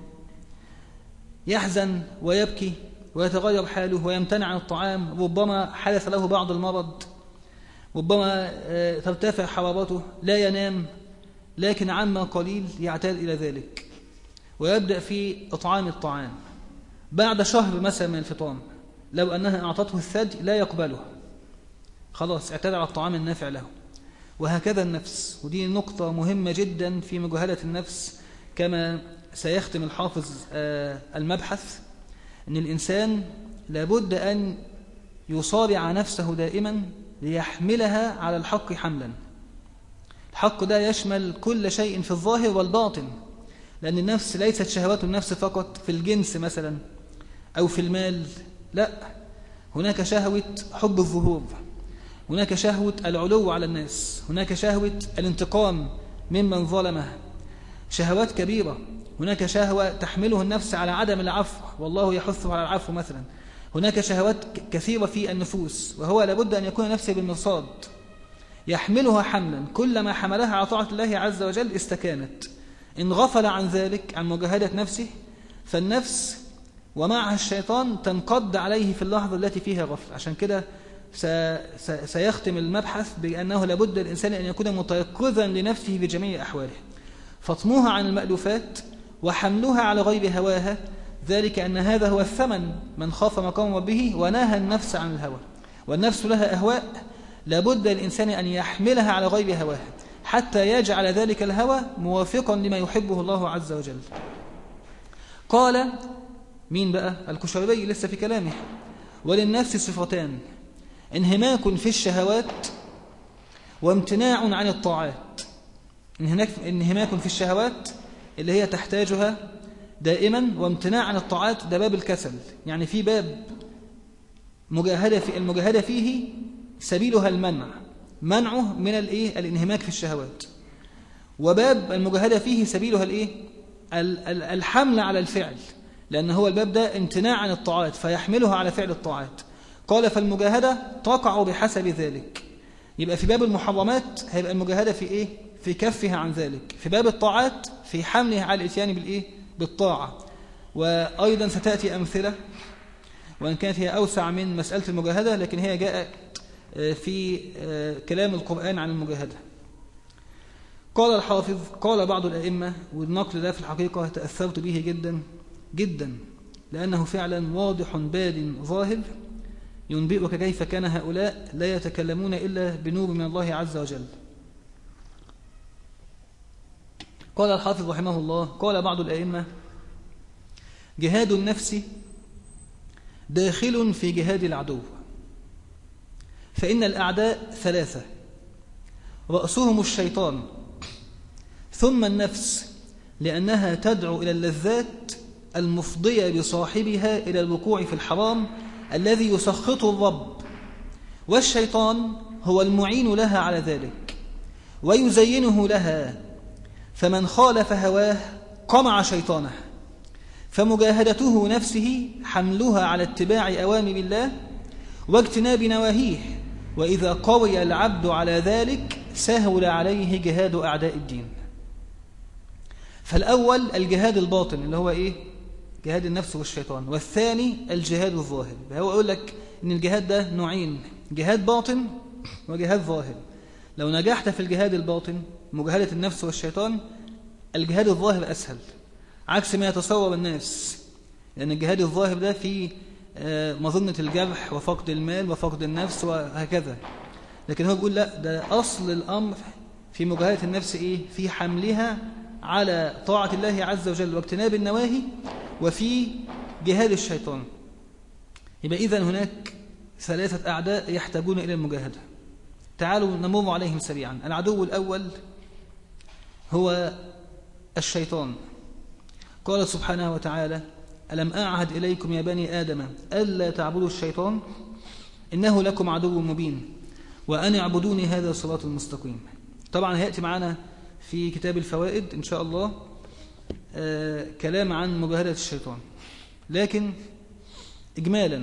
يحزن ويبكي ويتغير حاله ويمتنع عن الطعام، ربما حدث له بعض المرض، ربما ترتفع حرارته، لا ينام، لكن عما قليل يعتاد إلى ذلك ويبدأ في إطعام الطعام. بعد شهر مثلا من الفطام لو أنها أعطته الثدي لا يقبله، خلاص اعتاد على الطعام النافع له. وهكذا النفس، ودي نقطة مهمة جدا في مجاهدة النفس كما سيختم الحافظ المبحث، أن الإنسان لابد أن يصارع نفسه دائما ليحملها على الحق حملا. الحق ده يشمل كل شيء في الظاهر والباطن، لأن النفس ليست شهوات النفس فقط في الجنس مثلا أو في المال، لا، هناك شهوة حب الظهور، هناك شهوة العلو على الناس، هناك شهوة الانتقام ممن ظلمه، شهوات كبيرة. هناك شهوة تحمله النفس على عدم العفو والله يحثه على العفو مثلا. هناك شهوات كثيرة في النفوس، وهو لابد أن يكون نفسه بالمرصاد يحملها حملا، كلما حملها على طاعة الله عز وجل استكانت. إن غفل عن ذلك، عن مجاهدة نفسه، فالنفس ومعها الشيطان تنقض عليه في اللحظة التي فيها غفل. عشان كده سيختم المبحث بأنه لابد الإنسان أن يكون متيقظا لنفسه بجميع أحواله. فطموها عن المألوفات وحملها على غير هواها، ذلك أن هذا هو الثمن من خاف مقام ربه ونهى النفس عن الهوى. والنفس لها أهواء لابد الإنسان أن يحملها على غير هواها حتى يجعل ذلك الهوى موافقا لما يحبه الله عز وجل. قال مين بقى؟ الكشري لسه في كلامه: وللنفس صفتان: انهماك في الشهوات وامتناع عن الطاعات. انهماك في الشهوات اللي هي تحتاجها دائما، وامتناع عن الطاعات ده باب الكسل. يعني في باب المجاهدة فيه سبيلها المنع، منعه من الانهماك في الشهوات، وباب المجاهدة فيه سبيلها الحمل على الفعل، لأن هو الباب ده امتناع عن الطاعات فيحملها على فعل الطاعات. قال فالمجاهدة تقع بحسب ذلك. يبقى في باب المحرمات هيبقى المجاهدة في في كفها عن ذلك، في باب الطاعات في حملها على الاتيان بالطاعة. وأيضا ستأتي أمثلة، وإن كانت هي أوسع من مسألة المجاهدة، لكن هي جاءت في كلام القرآن عن المجاهدة. قال الحافظ قال بعض الأئمة، والنقل ده في الحقيقة تأثرت به جدا جدا، لأنه فعلا واضح باد ظاهر ينبئك كيف كان هؤلاء لا يتكلمون إلا بنور من الله عز وجل. قال الحافظ رحمه الله قال بعض الأئمة: جهاد النفس داخل في جهاد العدو، فإن الأعداء ثلاثة: رأسهم الشيطان، ثم النفس لأنها تدعو إلى اللذات المفضية بصاحبها إلى الوقوع في الحرام الذي يسخطه الرب، والشيطان هو المعين لها على ذلك ويزينه لها، فمن خالف هواه قمع شيطانه. فمجاهدته نفسه حملها على اتباع أوامر الله واجتناب نواهيه، وإذا قوي العبد على ذلك سهل عليه جهاد أعداء الدين. فالأول الجهاد الباطن اللي هو إيه؟ جهاد النفس والشيطان، والثاني الجهاد الظاهر. هو يقول لك إن الجهاد ده نوعين، جهاد باطن وجهاد ظاهر. لو نجحت في الجهاد الباطن مجاهدة النفس والشيطان، الجهاد الظاهر أسهل عكس ما يتصور الناس، لأن الجهاد الظاهر ده فيه مظنة الجرح وفقد المال وفقد النفس وهكذا. لكن هو بيقول لا، ده أصل الأمر في مجاهدة النفس إيه؟ في حملها على طاعة الله عز وجل واجتناب النواهي، وفي جهاد الشيطان. يبقى إذن هناك ثلاثة أعداء يحتاجون إلى المجاهدة. تعالوا نمر عليهم سريعا. العدو الأول هو الشيطان. قال سبحانه وتعالى: ألم أعهد إليكم يا بني آدم ألا تعبدوا الشيطان إنه لكم عدو مبين وأن اعبدوني هذا صراط المستقيم. طبعا هيأتي معنا في كتاب الفوائد إن شاء الله كلام عن مجاهدة الشيطان، لكن إجمالا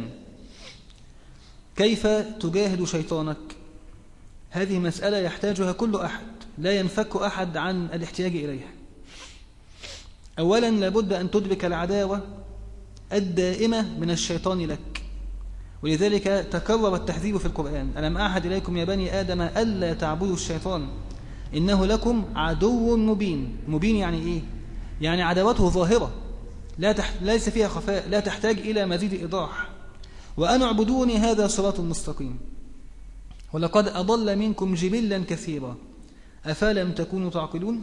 كيف تجاهد شيطانك؟ هذه مسألة يحتاجها كل أحد، لا ينفك أحد عن الاحتياج إليها. أولا لابد أن تدرك العداوة الدائمة من الشيطان لك، ولذلك تكرر التحذير في القرآن: ألم أعهد إليكم يا بني آدم ألا تعبدوا الشيطان إنه لكم عدو مبين. مبين يعني إيه؟ يعني عداوته ظاهرة ليس فيها خفاء، لا تحتاج إلى مزيد إيضاح. وأن اعبدوني هذا صراط مستقيم ولقد أضل منكم جبلا كثيرا أفلم تكونوا تعقلون.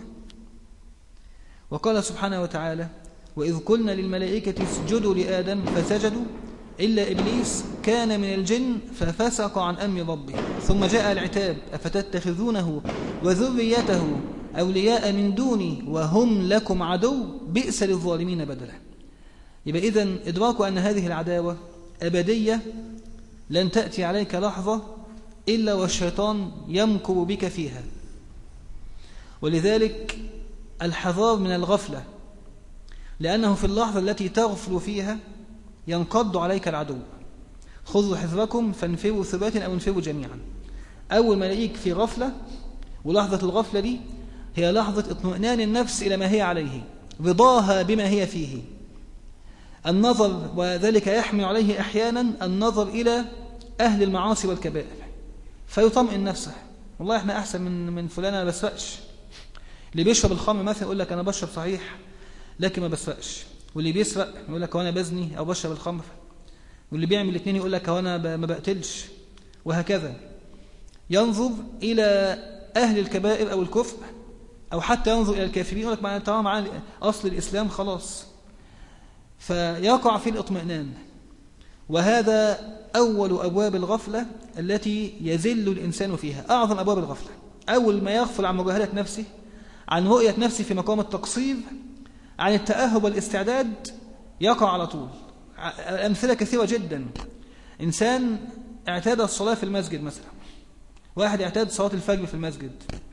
وقال سبحانه وتعالى: وإذ قلنا للملائكة اسجدوا لآدم فسجدوا إلا إبليس كان من الجن ففسق عن أمر ربه. ثم جاء العتاب: أفتتخذونه وذريته أولياء من دوني وهم لكم عدو بئس للظالمين بدلا. يبقى إذن إدراك أن هذه العداوة أبدية، لن تأتي عليك لحظة إلا والشيطان يمكر بك فيها. ولذلك الحذار من الغفلة، لأنه في اللحظة التي تغفل فيها ينقض عليك العدو. خذوا حذركم فانفروا ثبات أو انفروا جميعا. أول ما يلاقيك في غفلة، ولحظة الغفلة دي هي لحظة اطمئنان النفس إلى ما هي عليه، رضاها بما هي فيه. النظر، وذلك يحمل عليه أحيانا النظر إلى أهل المعاصي والكبائر فيطمئن نفسه: والله احنا أحسن من فلان، أنا بسرقش. اللي بيشرب الخمر مثلا يقول لك أنا بشرب صحيح لكن ما بسرقش، واللي بيسرق يقول لك هو أنا بزني أو بشرب الخمر، واللي بيعمل الاثنين يقول لك هو أنا ما بقتلش، وهكذا. ينظر إلى أهل الكبائر أو الكفر، أو حتى ينظر إلى الكافرين يقول لك طالما معنا أصل الإسلام خلاص، فيقع في الاطمئنان. وهذا أول أبواب الغفلة التي يزل الإنسان فيها، أعظم أبواب الغفلة. أول ما يغفل عن مجاهدة نفسه، عن رؤية نفسه في مقام التقصير، عن التأهب والاستعداد، يقع على طول. أمثلة كثيرة جدا. إنسان اعتاد الصلاة في المسجد مثلا، واحد اعتاد صلاة الفجر في المسجد،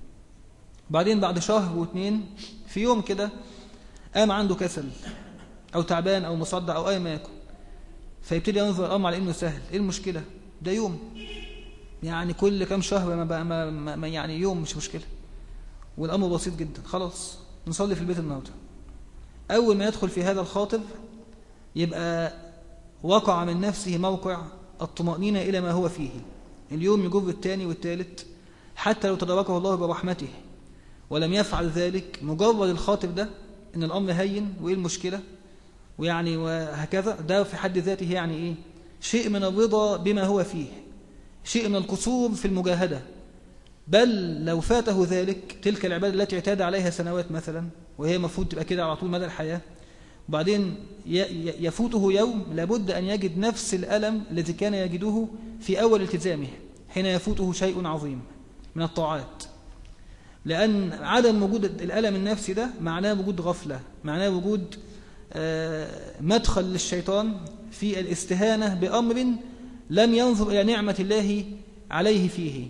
بعدين بعد شهر واثنين في يوم كده قام عنده كسل أو تعبان أو مصدع أو أي ما يكن، فيبتدي ينظر الأمر على إنه سهل. إيه المشكلة؟ ده يوم، يعني كل كم شهر ما يعني يوم مش مشكلة، والأمر بسيط جدا، خلاص نصلي في البيت النهارده. أول ما يدخل في هذا الخاطر يبقى وقع من نفسه موقع الطمأنينة إلى ما هو فيه. اليوم يجر الثاني والثالث حتى لو تداركه الله برحمته، ولم يفعل ذلك مجرد الخاطر ده إن الأمر هين وإيه المشكلة ويعني وهكذا، ده في حد ذاته يعني إيه؟ شيء من الرضا بما هو فيه، شيء من القصور في المجاهدة. بل لو فاته ذلك، تلك العبادة التي اعتاد عليها سنوات مثلا، وهي مفروض تبقى كده على طول مدى الحياة، وبعدين يفوته يوم، لابد أن يجد نفس الألم الذي كان يجده في أول التزامه حين يفوته شيء عظيم من الطاعات. لأن عدم وجود الألم النفسي ده معناه وجود غفلة، معناه وجود مدخل للشيطان في الاستهانة بأمر لم ينظر إلى نعمة الله عليه فيه.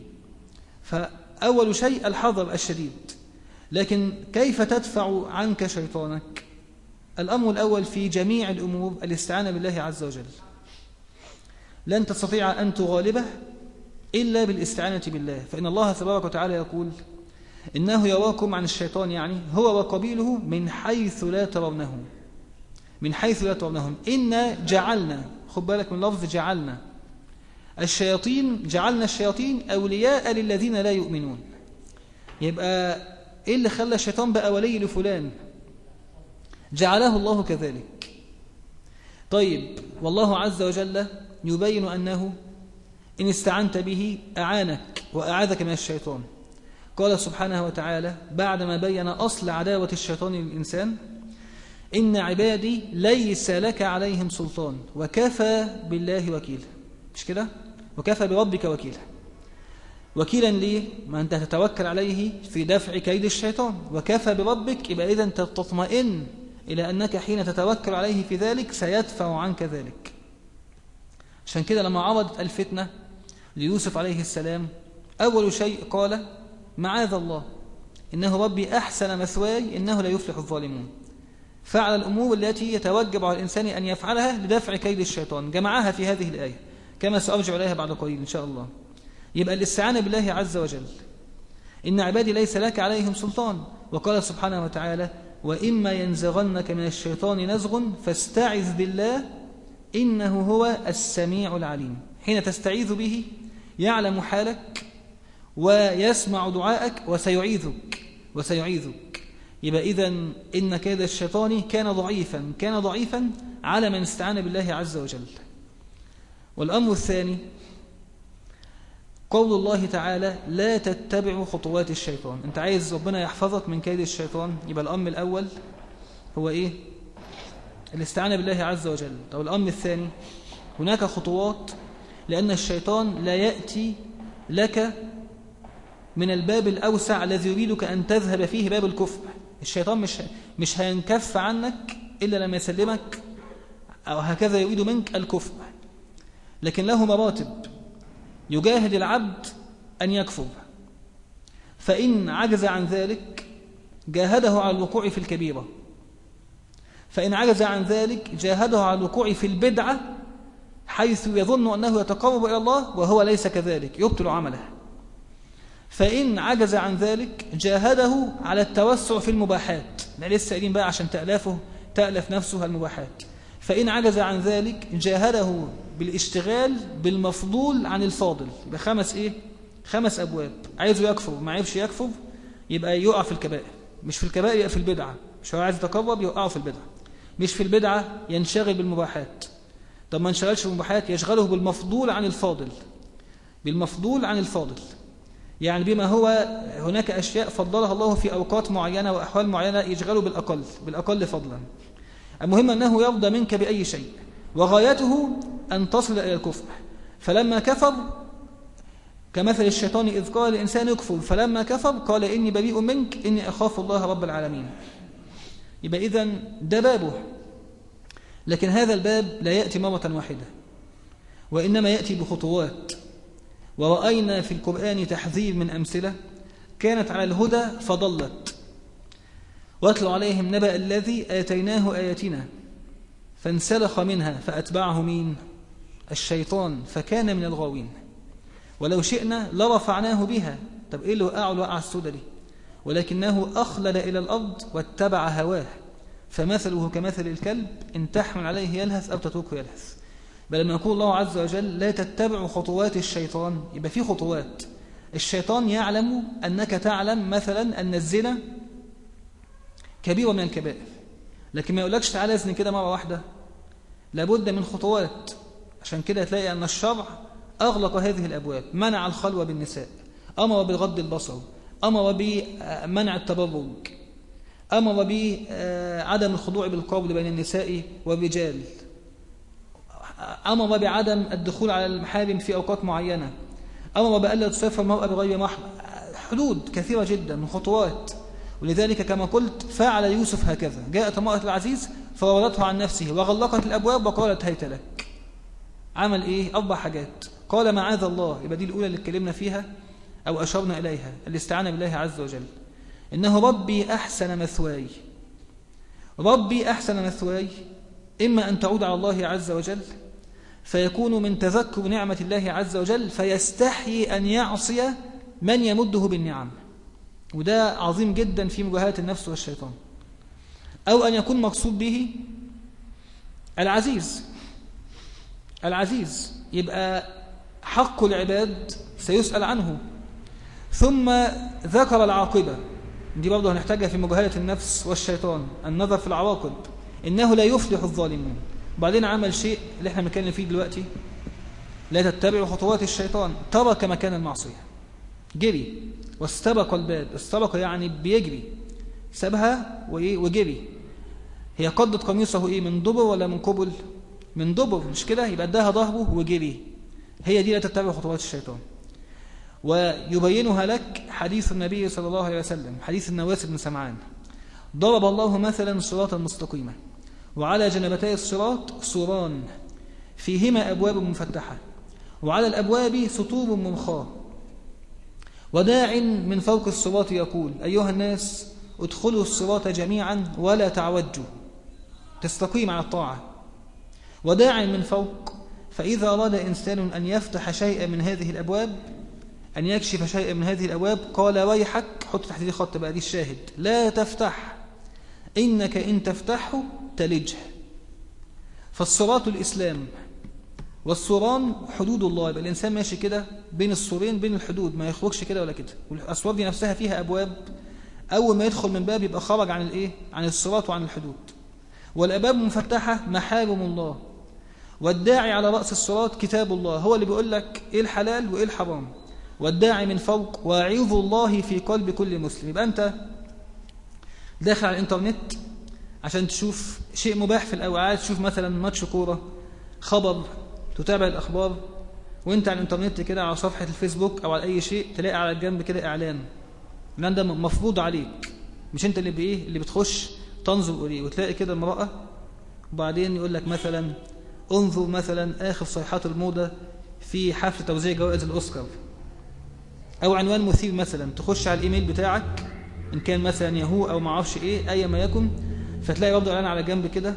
فأول شيء الحذر الشديد. لكن كيف تدفع عنك شيطانك؟ الأمر الأول في جميع الأمور الاستعانة بالله عز وجل. لن تستطيع أن تغالبه إلا بالاستعانة بالله. فإن الله تبارك وتعالى يقول إنه يراكم عن الشيطان، يعني هو وقبيله من حيث لا ترونهم، من حيث لا ترونهم. إنا جعلنا، خد بالك من لفظ جعلنا، الشياطين، جعلنا الشياطين أولياء للذين لا يؤمنون. يبقى إيه اللي خلى الشيطان بقى ولي لفلان؟ جعله الله كذلك. طيب، والله عز وجل يبين أنه إن استعنت به أعانك وأعاذك من الشيطان. قال سبحانه وتعالى بعدما بين أصل عداوة الشيطان للإنسان: إن عبادي ليس لك عليهم سلطان وكفى بالله وكيلا. مش كده؟ وكفى بربك وكيلا. وكيلا ليه؟ ما أنت تتوكل عليه في دفع كيد الشيطان. وكفى بربك، يبقى إذن تطمئن إلى أنك حين تتوكل عليه في ذلك سيدفع عنك ذلك. عشان كده لما عرضت الفتنة ليوسف عليه السلام، أول شيء قال: معاذ الله، إنه ربي أحسن مثواي إنه لا يفلح الظالمون. فعل الأمور التي يتوجب على الإنسان أن يفعلها لدفع كيد الشيطان، جمعها في هذه الآية كما سأرجع إليها بعد قليل إن شاء الله. يبقى الاستعانة بالله عز وجل. إن عبادي ليس لك عليهم سلطان. وقال سبحانه وتعالى: وإما ينزغنك من الشيطان نزغ فاستعذ بالله إنه هو السميع العليم. حين تستعيذ به يعلم حالك ويسمع دعائك وسيعيذك. يبقى إذن إن كيد الشيطان كان ضعيفا على من استعان بالله عز وجل. والأمر الثاني قول الله تعالى: لا تتبعوا خطوات الشيطان. أنت عايز ربنا يحفظك من كيد الشيطان، يبقى الأمر الأول هو إيه؟ الاستعانة بالله عز وجل. أو الأمر الثاني، هناك خطوات، لأن الشيطان لا يأتي لك من الباب الأوسع الذي يريدك أن تذهب فيه، باب الكفر. الشيطان مش هينكف عنك إلا لما يسلمك، أو هكذا يريد منك الكفر. لكن له مراتب، يجاهد العبد أن يكفر، فإن عجز عن ذلك جاهده على الوقوع في الكبيرة، فإن عجز عن ذلك جاهده على الوقوع في البدعة حيث يظن أنه يتقرب إلى الله وهو ليس كذلك، يبطل عمله. فإن عجز عن ذلك جاهده على التوسع في المباحات، لسه قايلين بقى عشان تألف نفسه المباحات. فإن عجز عن ذلك جاهده بالاشتغال بالمفضول عن الفاضل. يبقى خمس أبواب. عايزه يكفر، ما عرفش يكفر يبقى يقع في الكبائر. مش في الكبائر يبقى في البدعة. مش هو عايز يتقرب يوقعه في البدعة. مش في البدعة ينشغل بالمباحات. طب ما انشغلش بالمباحات يشغله بالمفضول عن الفاضل. بالمفضول عن الفاضل، يعني بما هو هناك أشياء فضلها الله في أوقات معينة وأحوال معينة يشغله بالأقل فضلا. المهم أنه يرضى منك بأي شيء، وغايته أن تصل إلى الكفر. فلما كفر كمثل الشيطان إذ قال الإنسان يكفر، فلما كفر قال إني بريء منك إني أخاف الله رب العالمين. يبقى إذن ده بابه، لكن هذا الباب لا يأتي مرة واحدة، وإنما يأتي بخطوات. ورأينا في القرآن تحذير من أمثلة كانت على الهدى فضلت. واتل عليهم نبأ الذي آتيناه آياتنا فانسلخ منها فأتبعه مين؟ الشيطان فكان من الغاوين. ولو شئنا لرفعناه بها. طب إيه اللي وقعه الوقعة السودة دي؟ ولكنه أخلد إلى الأرض واتبع هواه فمثله كمثل الكلب إن تحمل عليه يلهث أو تتركه يلهث. بل لما يقول الله عز وجل لا تتبعوا خطوات الشيطان، يبقى في خطوات. الشيطان يعلم أنك تعلم مثلا أن الزنا كبيرة من الكبائر، لكن ما يقولكش تعالى ازن كده مرة واحدة، لابد من خطوات. عشان كده تلاقي أن الشرع أغلق هذه الأبواب، منع الخلوة بالنساء، أمر بالغض البصر، أمر بمنع التبرج، أمر بعدم الخضوع بالقول بين النساء والرجال، أمر بعدم الدخول على المحارم في أوقات معينة، أمر بألا تسافر المرأة بغير محرم. حدود كثيرة جدا وخطوات. ولذلك كما قلت فعل يوسف هكذا. جاءت امرأة العزيز فراودته عن نفسه وغلقت الأبواب وقالت هيت لك. عمل إيه؟ 4 حاجات. قال معاذ الله، يبقى دي الأولى اللي اتكلمنا فيها أو أشرنا إليها، الاستعانة بالله عز وجل. إنه ربي أحسن مثواي. ربي أحسن مثواي، إما أن تعود على الله عز وجل فيكون من تذكر نعمة الله عز وجل فيستحي أن يعصي من يمده بالنعم، وده عظيم جدا في مجاهدة النفس والشيطان. أو أن يكون مقصود به العزيز يبقى حق العباد سيسأل عنه. ثم ذكر العاقبة، دي برضه هنحتاجها في مجاهدة النفس والشيطان، النظر في العواقب، إنه لا يفلح الظالمون. وبعدين عمل شيء اللي احنا بنتكلم فيه دلوقتي، لا تتبعوا خطوات الشيطان، ترك مكان المعصية، جري واستبق الباب. استبق يعني بيجري، سابها وجري. هي قضت قميصه من دبر ولا من قبل؟ من دبر، مش كده؟ يبقى اداها ظهره وجري. هي دي لا تتبع خطوات الشيطان. ويبينها لك حديث النبي صلى الله عليه وسلم، حديث النواس بن سمعان: ضرب الله مثلا صراطا مستقيما وعلى جنبتي الصراط سوران فيهما أبواب مفتحة وعلى الأبواب سطور ممخاة وداع من فوق الصراط يقول أيها الناس ادخلوا الصراط جميعا ولا تعوجوا، تستقيم على الطاعة. وداع من فوق، فإذا أراد إنسان أن يفتح شيئا من هذه الأبواب، أن يكشف شيئا من هذه الأبواب، قال ويحك، حط تحت دي خط بقى، دي الشاهد، لا تفتح إنك إن تفتحه تلجه. فالصراط الإسلام، والسوران حدود الله. يبقى الإنسان ماشي كده بين السورين، بين الحدود، ما يخرجش كده ولا كده. والأسوار دي نفسها فيها أبواب، أول ما يدخل من باب يبقى خرج عن الإيه؟ عن الصراط وعن الحدود. والأبواب مفتحة محارم الله. والداعي على رأس الصراط كتاب الله، هو اللي بيقول لك إيه الحلال وإيه الحرام. والداعي من فوق واعظ الله في قلب كل مسلم. يبقى أنت داخل على الإنترنت عشان تشوف شيء مباح في الأوعاد، تشوف مثلا ماتش كورة، خبر، تتابع الأخبار، وانت على الإنترنت كده على صفحة الفيسبوك أو على أي شيء تلاقي على الجنب كده إعلان، لأن ده مفروض عليك، مش انت اللي بإيه اللي بتخش تنظر إليه. وتلاقي كده امرأة وبعدين يقول لك مثلا انظر مثلا آخر صيحات الموضة في حفل توزيع جوائز الأوسكار، أو عنوان مثير مثلا، تخش على الإيميل بتاعك إن كان مثلا ياهو أو معرفش إيه أي ما يكن، فتلاقي برضه إعلان على جنب كده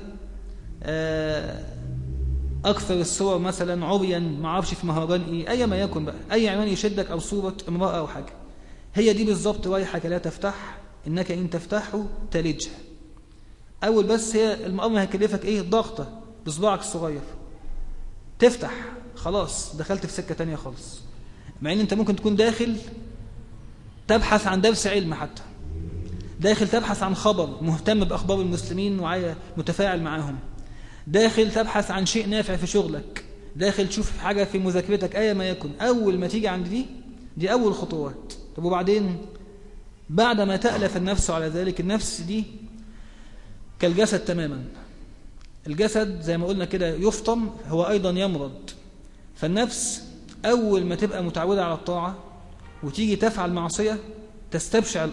أكثر الصور مثلا عريا معرفش في مهرجان إيه أي ما يكن بقى، أي عنوان يشدك أو صورة امرأة أو حاجة. هي دي بالظبط ويحك لا تفتح إنك إن تفتحه تلجه. أول بس هي الأمر هيكلفك إيه؟ ضغطة بصباعك الصغير تفتح، خلاص دخلت في سكة تانية خالص. مع إن أنت ممكن تكون داخل تبحث عن درس علم، حتى داخل تبحث عن خبر، مهتم بأخبار المسلمين ومتفاعل معاهم، داخل تبحث عن شيء نافع في شغلك، داخل تشوف حاجة في مذاكرتك أي ما يكن. أول ما تيجي عند دي أول خطوات. طب وبعدين بعد ما تألف النفس على ذلك، النفس دي كالجسد تماما. الجسد زي ما قلنا كده يفطم، هو أيضا يمرض. فالنفس أول ما تبقى متعودة على الطاعة وتيجي تفعل معصية تستبشع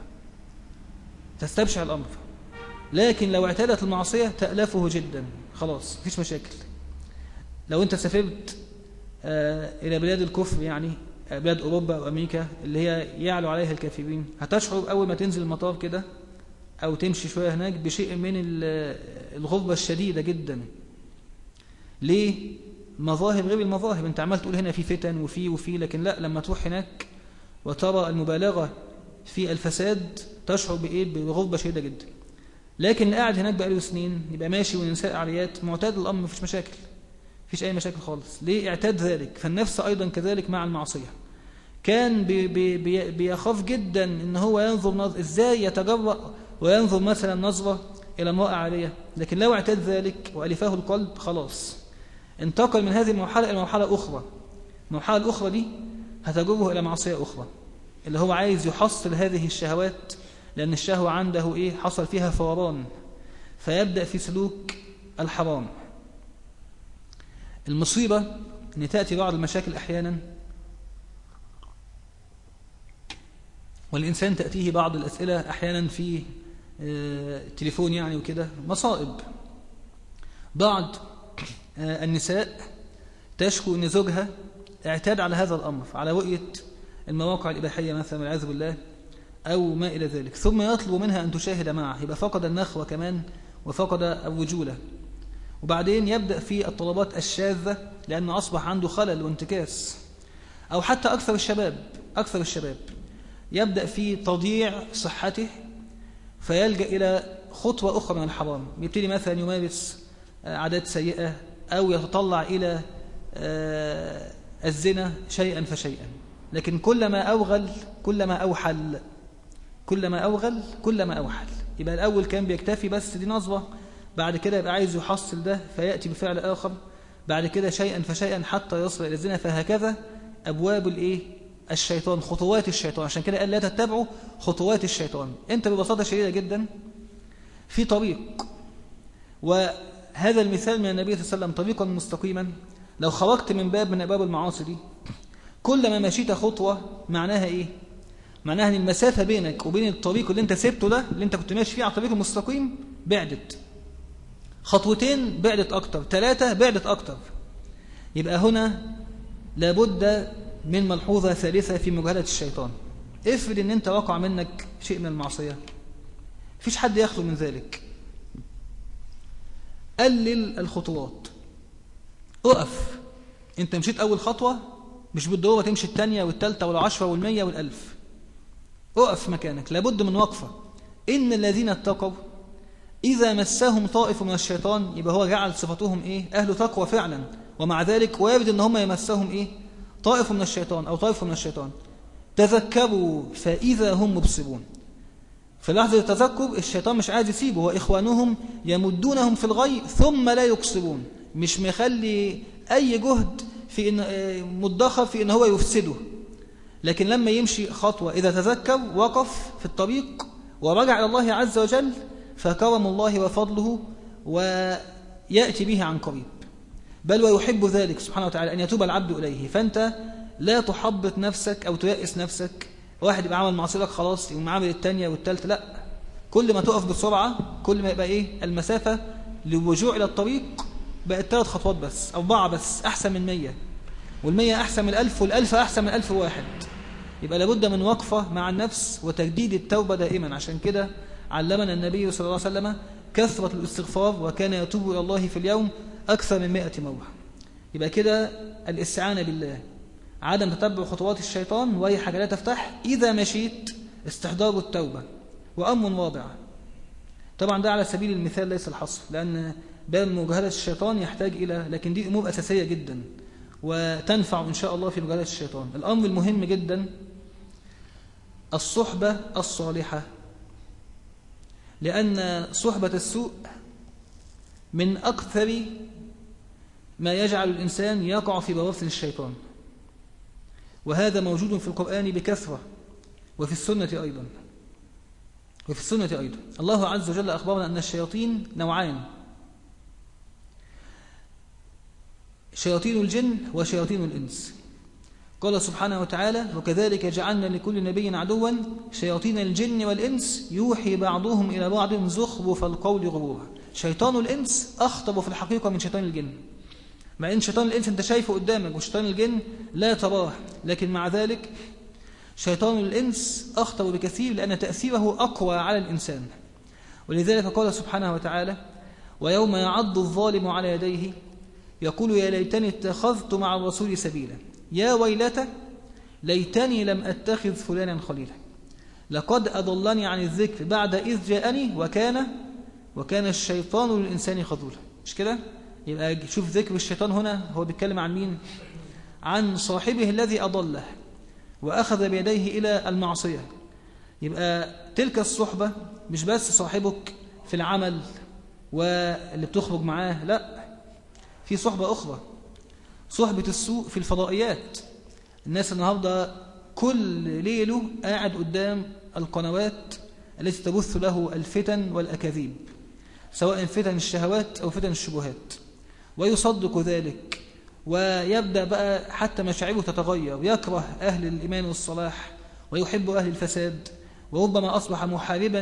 الأمر. لكن لو اعتادت المعصية تألفه جدا، خلاص مفيش مشاكل. لو أنت سافرت إلى بلاد الكفر، يعني بلاد أوروبا وأمريكا اللي هي يعلو عليها الكافرين، هتشعر أول ما تنزل المطار كده أو تمشي شوية هناك بشيء من الغربة الشديدة جدا. ليه؟ مظاهر غير المظاهر. أنت عمال تقول هنا في فتن وفي لكن لا، لما تروح هناك وترى المبالغة في الفساد تشعر بغربة شديدة جدا. لكن اللي قاعد هناك بقاله سنين يبقى ماشي ونساء عريات، معتاد الأمر، مفيش مشاكل، مفيش أي مشاكل خالص. ليه؟ اعتاد ذلك. فالنفس أيضا كذلك مع المعصية. كان بيخاف جدا إن هو ينظر إزاي يتجرأ وينظر مثلا نظرة إلى امرأة عارية، لكن لو اعتاد ذلك وألفاه القلب خلاص انتقل من هذه المرحلة إلى مرحلة أخرى. المرحلة الأخرى دي هتجره إلى معصية أخرى، اللي هو عايز يحصل هذه الشهوات، لأن الشهوة عنده حصل فيها فوران، فيبدأ في سلوك الحرام. المصيبة أن تأتي بعض المشاكل أحيانا، والإنسان تأتيه بعض الأسئلة أحيانا في التليفون يعني وكده، مصائب. بعض النساء تشكو أن زوجها اعتاد على هذا الأمر، على رؤية المواقع الإباحية مثلا والعياذ بالله أو ما إلى ذلك، ثم يطلب منها أن تشاهد معه، يبقى فقد النخوة كمان وفقد الرجولة. وبعدين يبدأ في الطلبات الشاذة لأنه أصبح عنده خلل وانتكاس. أو حتى أكثر الشباب يبدأ في تضييع صحته فيلجأ إلى خطوة أخرى من الحرام، يبتدي مثلا يمارس عادات سيئة أو يتطلع إلى الزنا شيئا فشيئا. لكن كلما أوغل كلما أوحل. يبقى الأول كان بيكتفي بس دي نظرة، بعد كده يبقى عايز يحصل ده فيأتي بفعل آخر، بعد كده شيئا فشيئا حتى يصل إلى الزنا. فهكذا أبواب الشيطان، خطوات الشيطان. عشان كده قال لا تتبعوا خطوات الشيطان. أنت ببساطة شديدة جدا في طريق، وهذا المثال من النبي صلى الله عليه وسلم، طريقا مستقيما. لو خرجت من باب من أبواب المعاصي دي كلما مشيت خطوة معناها إيه؟ معناها أن المسافة بينك وبين الطريق اللي أنت سبته ده، اللي أنت كنت ماشي فيه على الطريق المستقيم، بعدت خطوتين، بعدت أكتر 3، بعدت أكتر. يبقى هنا لابد من ملحوظة ثالثة في مجاهدة الشيطان. افرض أن أنت وقع منك شيء من المعصية، فيش حد يخلو من ذلك. قلل الخطوات، اقف. أنت مشيت أول خطوة، مش بالضرورة تمشي الثانية والثالثة والعشرة والمية والألف. اقف مكانك، لابد من وقفة. إن الذين اتقوا إذا مسهم طائف من الشيطان، يبقى هو جعل صفتهم إيه؟ أهل تقوى فعلا، ومع ذلك وارد إن هم يمسهم إيه؟ طائف من الشيطان أو طائف من الشيطان، تذكروا فإذا هم مبصرون. في لحظة التذكر الشيطان مش عايز يسيبه، وإخوانهم يمدونهم في الغي ثم لا يقصرون، مش مخلي أي جهد في مدخر في إن هو يفسده. لكن لما يمشي خطوة إذا تذكر وقف في الطريق ورجع إلى الله عز وجل، فكرم الله وفضله ويأتي به عن قريب، بل ويحب ذلك سبحانه وتعالى أن يتوب العبد إليه. فأنت لا تحبط نفسك أو تيأس نفسك. واحد يبقى عمل معصية خلاص يقوم عامل الثانية والثالثة، لا، كل ما تقف بسرعة كل ما يبقى إيه؟ المسافة للرجوع إلى الطريق بقت 3 خطوات بس، 4 بس، أحسن من 100، وال100 أحسن من 1000، وال1000 أحسن من 1000 واحد. يبقى لابد من وقفة مع النفس وتجديد التوبة دائما. عشان كده علمنا النبي صلى الله عليه وسلم كثرة الاستغفار، وكان يتوب إلى الله في اليوم أكثر من 100 مرة. يبقى كده الاستعانة بالله، عدم تتبع خطوات الشيطان وهي حاجة لا تفتح. إذا مشيت استحضار التوبة وأمر واضع. طبعا ده على سبيل المثال ليس الحصر، لأن باب مجاهدة الشيطان يحتاج إلى، لكن دي أمور أساسية جدا وتنفع إن شاء الله في مجاهدة الشيطان. الأمر المهم جدا الصحبة الصالحة، لأن صحبة السوء من أكثر ما يجعل الإنسان يقع في بواطن الشيطان، وهذا موجود في القرآن بكثرة وفي السنة أيضا. الله عز وجل أخبرنا أن الشياطين نوعان: شياطين الجن وشياطين الإنس. قال سبحانه وتعالى: وكذلك جعلنا لكل نبي عدوا شياطين الجن والإنس يوحي بعضهم إلى بعض زخرف القول غرورا. شيطان الإنس أخطر في الحقيقة من شيطان الجن، مع أن شيطان الإنس أنت شايفه قدامك وشيطان الجن لا تراه، لكن مع ذلك شيطان الإنس أخطر بكثير لأن تأثيره أقوى على الإنسان. ولذلك قال سبحانه وتعالى: ويوم يعض الظالم على يديه يقول يا ليتني اتخذت مع الرسول سبيلا يا ويلتى ليتني لم أتخذ فلانا خليلا لقد أضلني عن الذكر بعد إذ جاءني وكان الشيطان للإنسان خذولا. مش كده؟ يبقى شوف ذكر الشيطان هنا هو بيتكلم عن مين؟ عن صاحبه الذي أضله وأخذ بيديه إلى المعصية. يبقى تلك الصحبة مش بس صاحبك في العمل واللي بتخرج معاه، لا، في صحبة أخرى، صحبة السوء في الفضائيات. الناس النهاردة كل ليله قاعد قدام القنوات التي تبث له الفتن والأكاذيب، سواء فتن الشهوات أو فتن الشبهات، ويصدق ذلك، ويبدأ بقى حتى مشاعره تتغير، يكره أهل الإيمان والصلاح ويحب أهل الفساد، وربما أصبح محاربا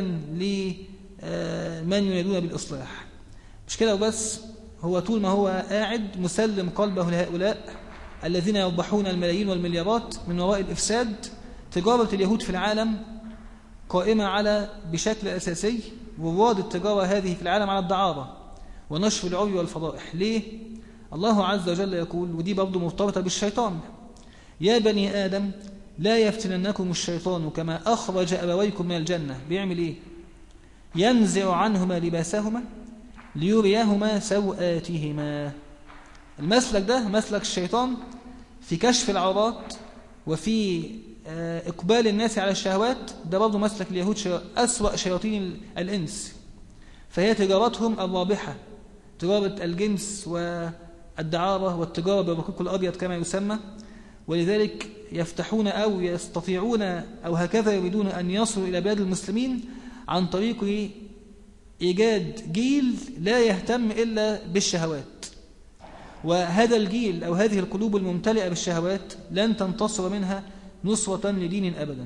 لمن ينادون بالإصلاح. مش كده وبس، هو طول ما هو قاعد مسلم قلبه لهؤلاء الذين يربحون الملايين والمليارات من وراء الإفساد. تجارة اليهود في العالم قائمة على بشكل أساسي، ورواد التجارة هذه في العالم على الدعارة، ونشر العري والفضائح. ليه؟ الله عز وجل يقول، ودي برضه مرتبطة بالشيطان: يا بني آدم لا يفتننكم الشيطان كما أخرج أبويكم من الجنة. بيعمل إيه؟ ينزع عنهما لباسهما ليريهما سوآتهما. المسلك ده مسلك الشيطان في كشف العورات وفي إقبال الناس على الشهوات. ده برضه مسلك اليهود، أسوأ شياطين الإنس. فهي تجارتهم الرابحة، تجارة الجنس والدعارة والتجارة بالرقيق الأبيض كما يسمى. ولذلك يفتحون أو يستطيعون أو هكذا يريدون أن يصلوا إلى بلاد المسلمين عن طريق إيجاد جيل لا يهتم إلا بالشهوات. وهذا الجيل أو هذه القلوب الممتلئة بالشهوات لن تنتصر منها نصرة لدين أبدا.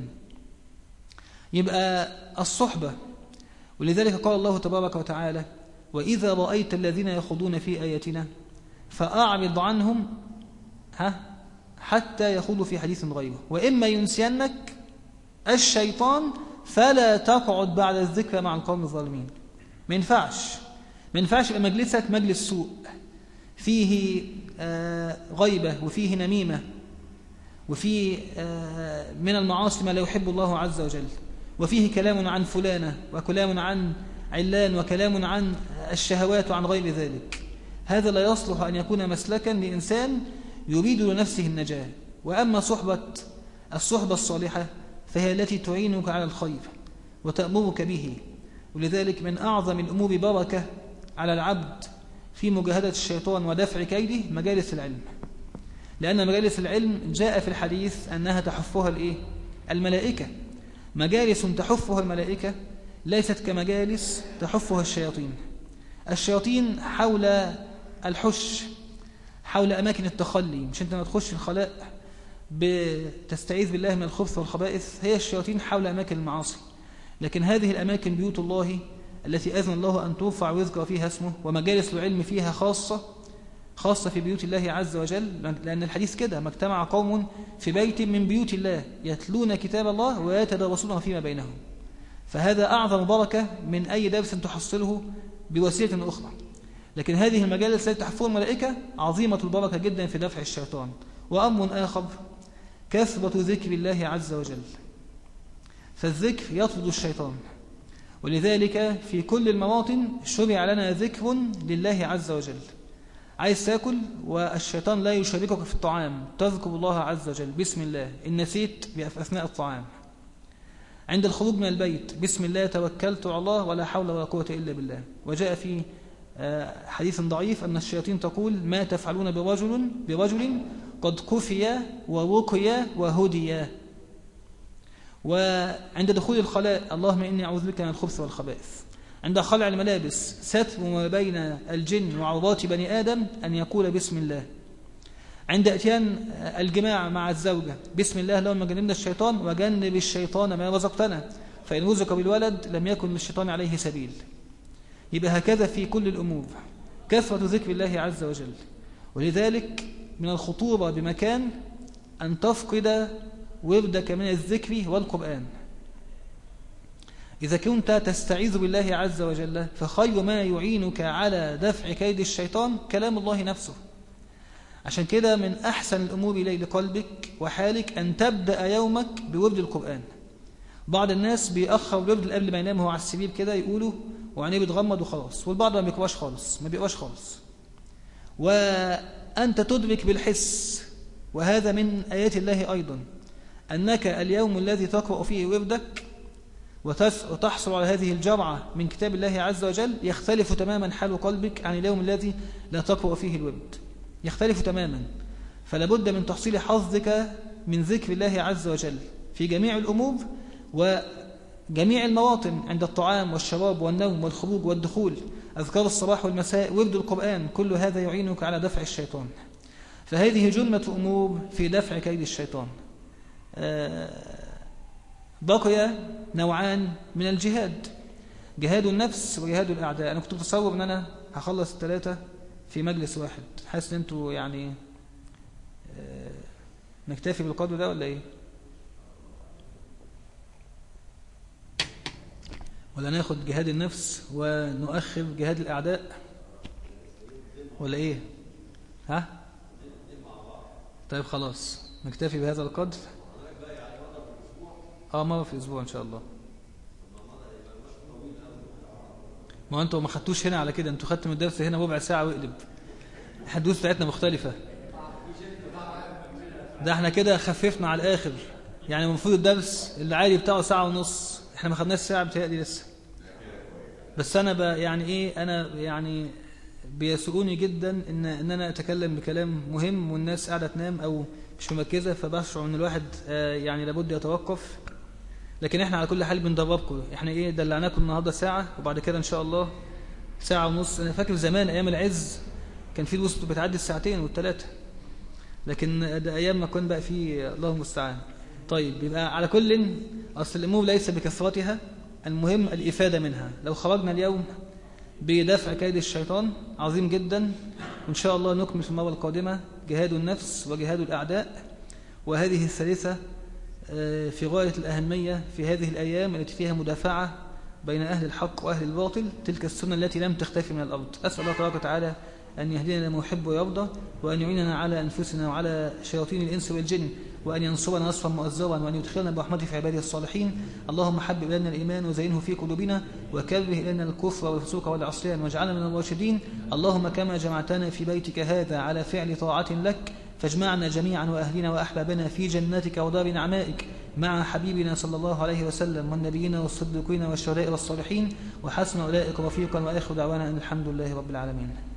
يبقى الصحبة، ولذلك قال الله تبارك وتعالى: وإذا رأيت الذين يخوضون في آياتنا فأعرض عنهم حتى يخوضوا في حديث غيره، وإما ينسينك الشيطان فلا تقعد بعد الذكر مع القوم الظالمين. ما ينفعش يبقى مجلسك مجلس سوء فيه غيبة وفيه نميمة وفيه من المعاصي ما لا يحب الله عز وجل، وفيه كلام عن فلانة وكلام عن علان وكلام عن الشهوات وعن غير ذلك. هذا لا يصلح أن يكون مسلكا لإنسان يريد لنفسه النجاة. وأما الصحبة الصالحة فهي التي تعينك على الخير وتأمرك به. ولذلك من أعظم الأمور بركة على العبد في مجاهدة الشيطان ودفع كيده مجالس العلم، لأن مجالس العلم جاء في الحديث أنها تحفها الملائكة. مجالس تحفها الملائكة ليست كمجالس تحفها الشياطين. الشياطين حول الحش، حول أماكن التخلي. مش أنت ما تخش الخلاء بتستعيذ بالله من الخبث والخبائث؟ هي الشياطين حول أماكن المعاصي. لكن هذه الأماكن بيوت الله التي أذن الله أن ترفع ويذكر فيها اسمه، ومجالس العلم فيها خاصة في بيوت الله عز وجل. لأن الحديث كده: ما اجتمع قوم في بيت من بيوت الله يتلون كتاب الله ويتدارسونه فيما بينهم. فهذا أعظم بركة من أي درس تحصله بوسيلة أخرى. لكن هذه المجالس التي تحفها الملائكة عظيمة البركة جدا في دفع الشيطان. وأمر آخر كثرة ذكر الله عز وجل، فالذكر يطرد الشيطان. ولذلك في كل المواطن شرع لنا ذكر لله عز وجل. عايز تاكل والشيطان لا يشاركك في الطعام، تذكر الله عز وجل بسم الله. إن نسيت أثناء الطعام. عند الخروج من البيت: بسم الله توكلت على الله ولا حول ولا قوة إلا بالله. وجاء في حديث ضعيف أن الشياطين تقول: ما تفعلون برجل قد كفي ورقي وهدي. وعند دخول الخلاء: اللهم إني أعوذ بك من الخبث والخبائث. عند خلع الملابس: ستر ما بين الجن وعورات بني آدم أن يقول بسم الله. عند اتيان الجماع مع الزوجة: بسم الله اللهم جنبنا الشيطان وجنب الشيطان ما رزقتنا، فإن رزق بالولد لم يكن للشيطان عليه سبيل. يبقى هكذا في كل الأمور كثرة ذكر الله عز وجل. ولذلك من الخطورة بمكان أن تفقد وردك من الذكر والقرآن. إذا كنت تستعيذ بالله عز وجل فخير ما يعينك على دفع كيد الشيطان كلام الله نفسه. عشان كده من أحسن الأمور لقلبك وحالك أن تبدأ يومك بورد القرآن. بعض الناس بيأخر الورد قبل ما ينام، هو على السرير كده يقوله وعينيه بتغمض وخلاص، والبعض ما بيقراش خالص. وأنت تدرك بالحس، وهذا من آيات الله أيضا، أنك اليوم الذي تقرأ فيه وردك وتحصل على هذه الجرعة من كتاب الله عز وجل يختلف تماما حال قلبك عن اليوم الذي لا تقرأ فيه الورد، يختلف تماما. فلا بد من تحصيل حظك من ذكر الله عز وجل في جميع الأمور وجميع المواطن، عند الطعام والشراب والنوم والخروج والدخول، أذكار الصباح والمساء، ورد القرآن، كل هذا يعينك على دفع الشيطان. فهذه جملة أمور في دفع كيد الشيطان. بقي نوعان من الجهاد: جهاد النفس وجهاد الأعداء. أنا كنت متصور أن أنا هخلص الثلاثة في مجلس واحد. حاسس أن أنتوا يعني نكتفي بالقدر ده ولا إيه؟ ولا ناخد جهاد النفس ونؤخر جهاد الأعداء؟ ولا إيه؟ ها؟ طيب خلاص نكتفي بهذا القدر. مرة في الأسبوع إن شاء الله. ما أنتوا ما خدتوش هنا على كده، أنتوا خدتوا من الدرس هنا ربع ساعة ويقلب. الحدوث بتاعتنا مختلفة. ده احنا كده خففنا على الآخر، يعني المفروض الدرس اللي عادي بتاعه ساعة ونص، احنا ما خدناش ساعة بتهيألي لسه. بس أنا يعني إيه، أنا يعني بيسروني جدا إن أنا أتكلم بكلام مهم والناس قاعدة تنام أو مش مركزة، فبشعر إن الواحد يعني لابد يتوقف. لكن احنا على كل حال بندربكم، احنا ايه دلعناكم النهارده ساعة وبعد كده إن شاء الله ساعة ونص. أنا فاكر زمان أيام العز كان في الوسط بتعدي الساعتين والثلاثة، لكن ده أيام ما كان بقى فيه الله المستعان. طيب يبقى على كل أصل الأمور ليس بكثرتها، المهم الإفادة منها. لو خرجنا اليوم بدفع كيد الشيطان عظيم جدا، وإن شاء الله نكمل في المرة القادمة جهاد النفس وجهاد الأعداء، وهذه الثالثة في غاية الأهمية في هذه الأيام التي فيها مدافعة بين أهل الحق وأهل الباطل، تلك السنة التي لم تختفي من الأرض. أسأل الله تبارك وتعالى أن يهدينا لما يحب ويرضى، وأن يعيننا على أنفسنا وعلى شياطين الإنس والجن، وأن ينصرنا نصرا مؤزرا، وأن يدخلنا برحمته في عباده الصالحين. اللهم حبب إلينا الإيمان وزينه في قلوبنا، وكره إلينا الكفر والفسوق والعصيان، واجعلنا من الراشدين. اللهم كما جمعتنا في بيتك هذا على فعل طاعة لك، فاجمعنا جميعا وأهلنا وأحبابنا في جناتك ودار نعمائك مع حبيبنا صلى الله عليه وسلم والنبيين والصديقين والشهداء والصالحين، وحسن أولئك رفيقا، وآخر دعوانا أن الحمد لله رب العالمين.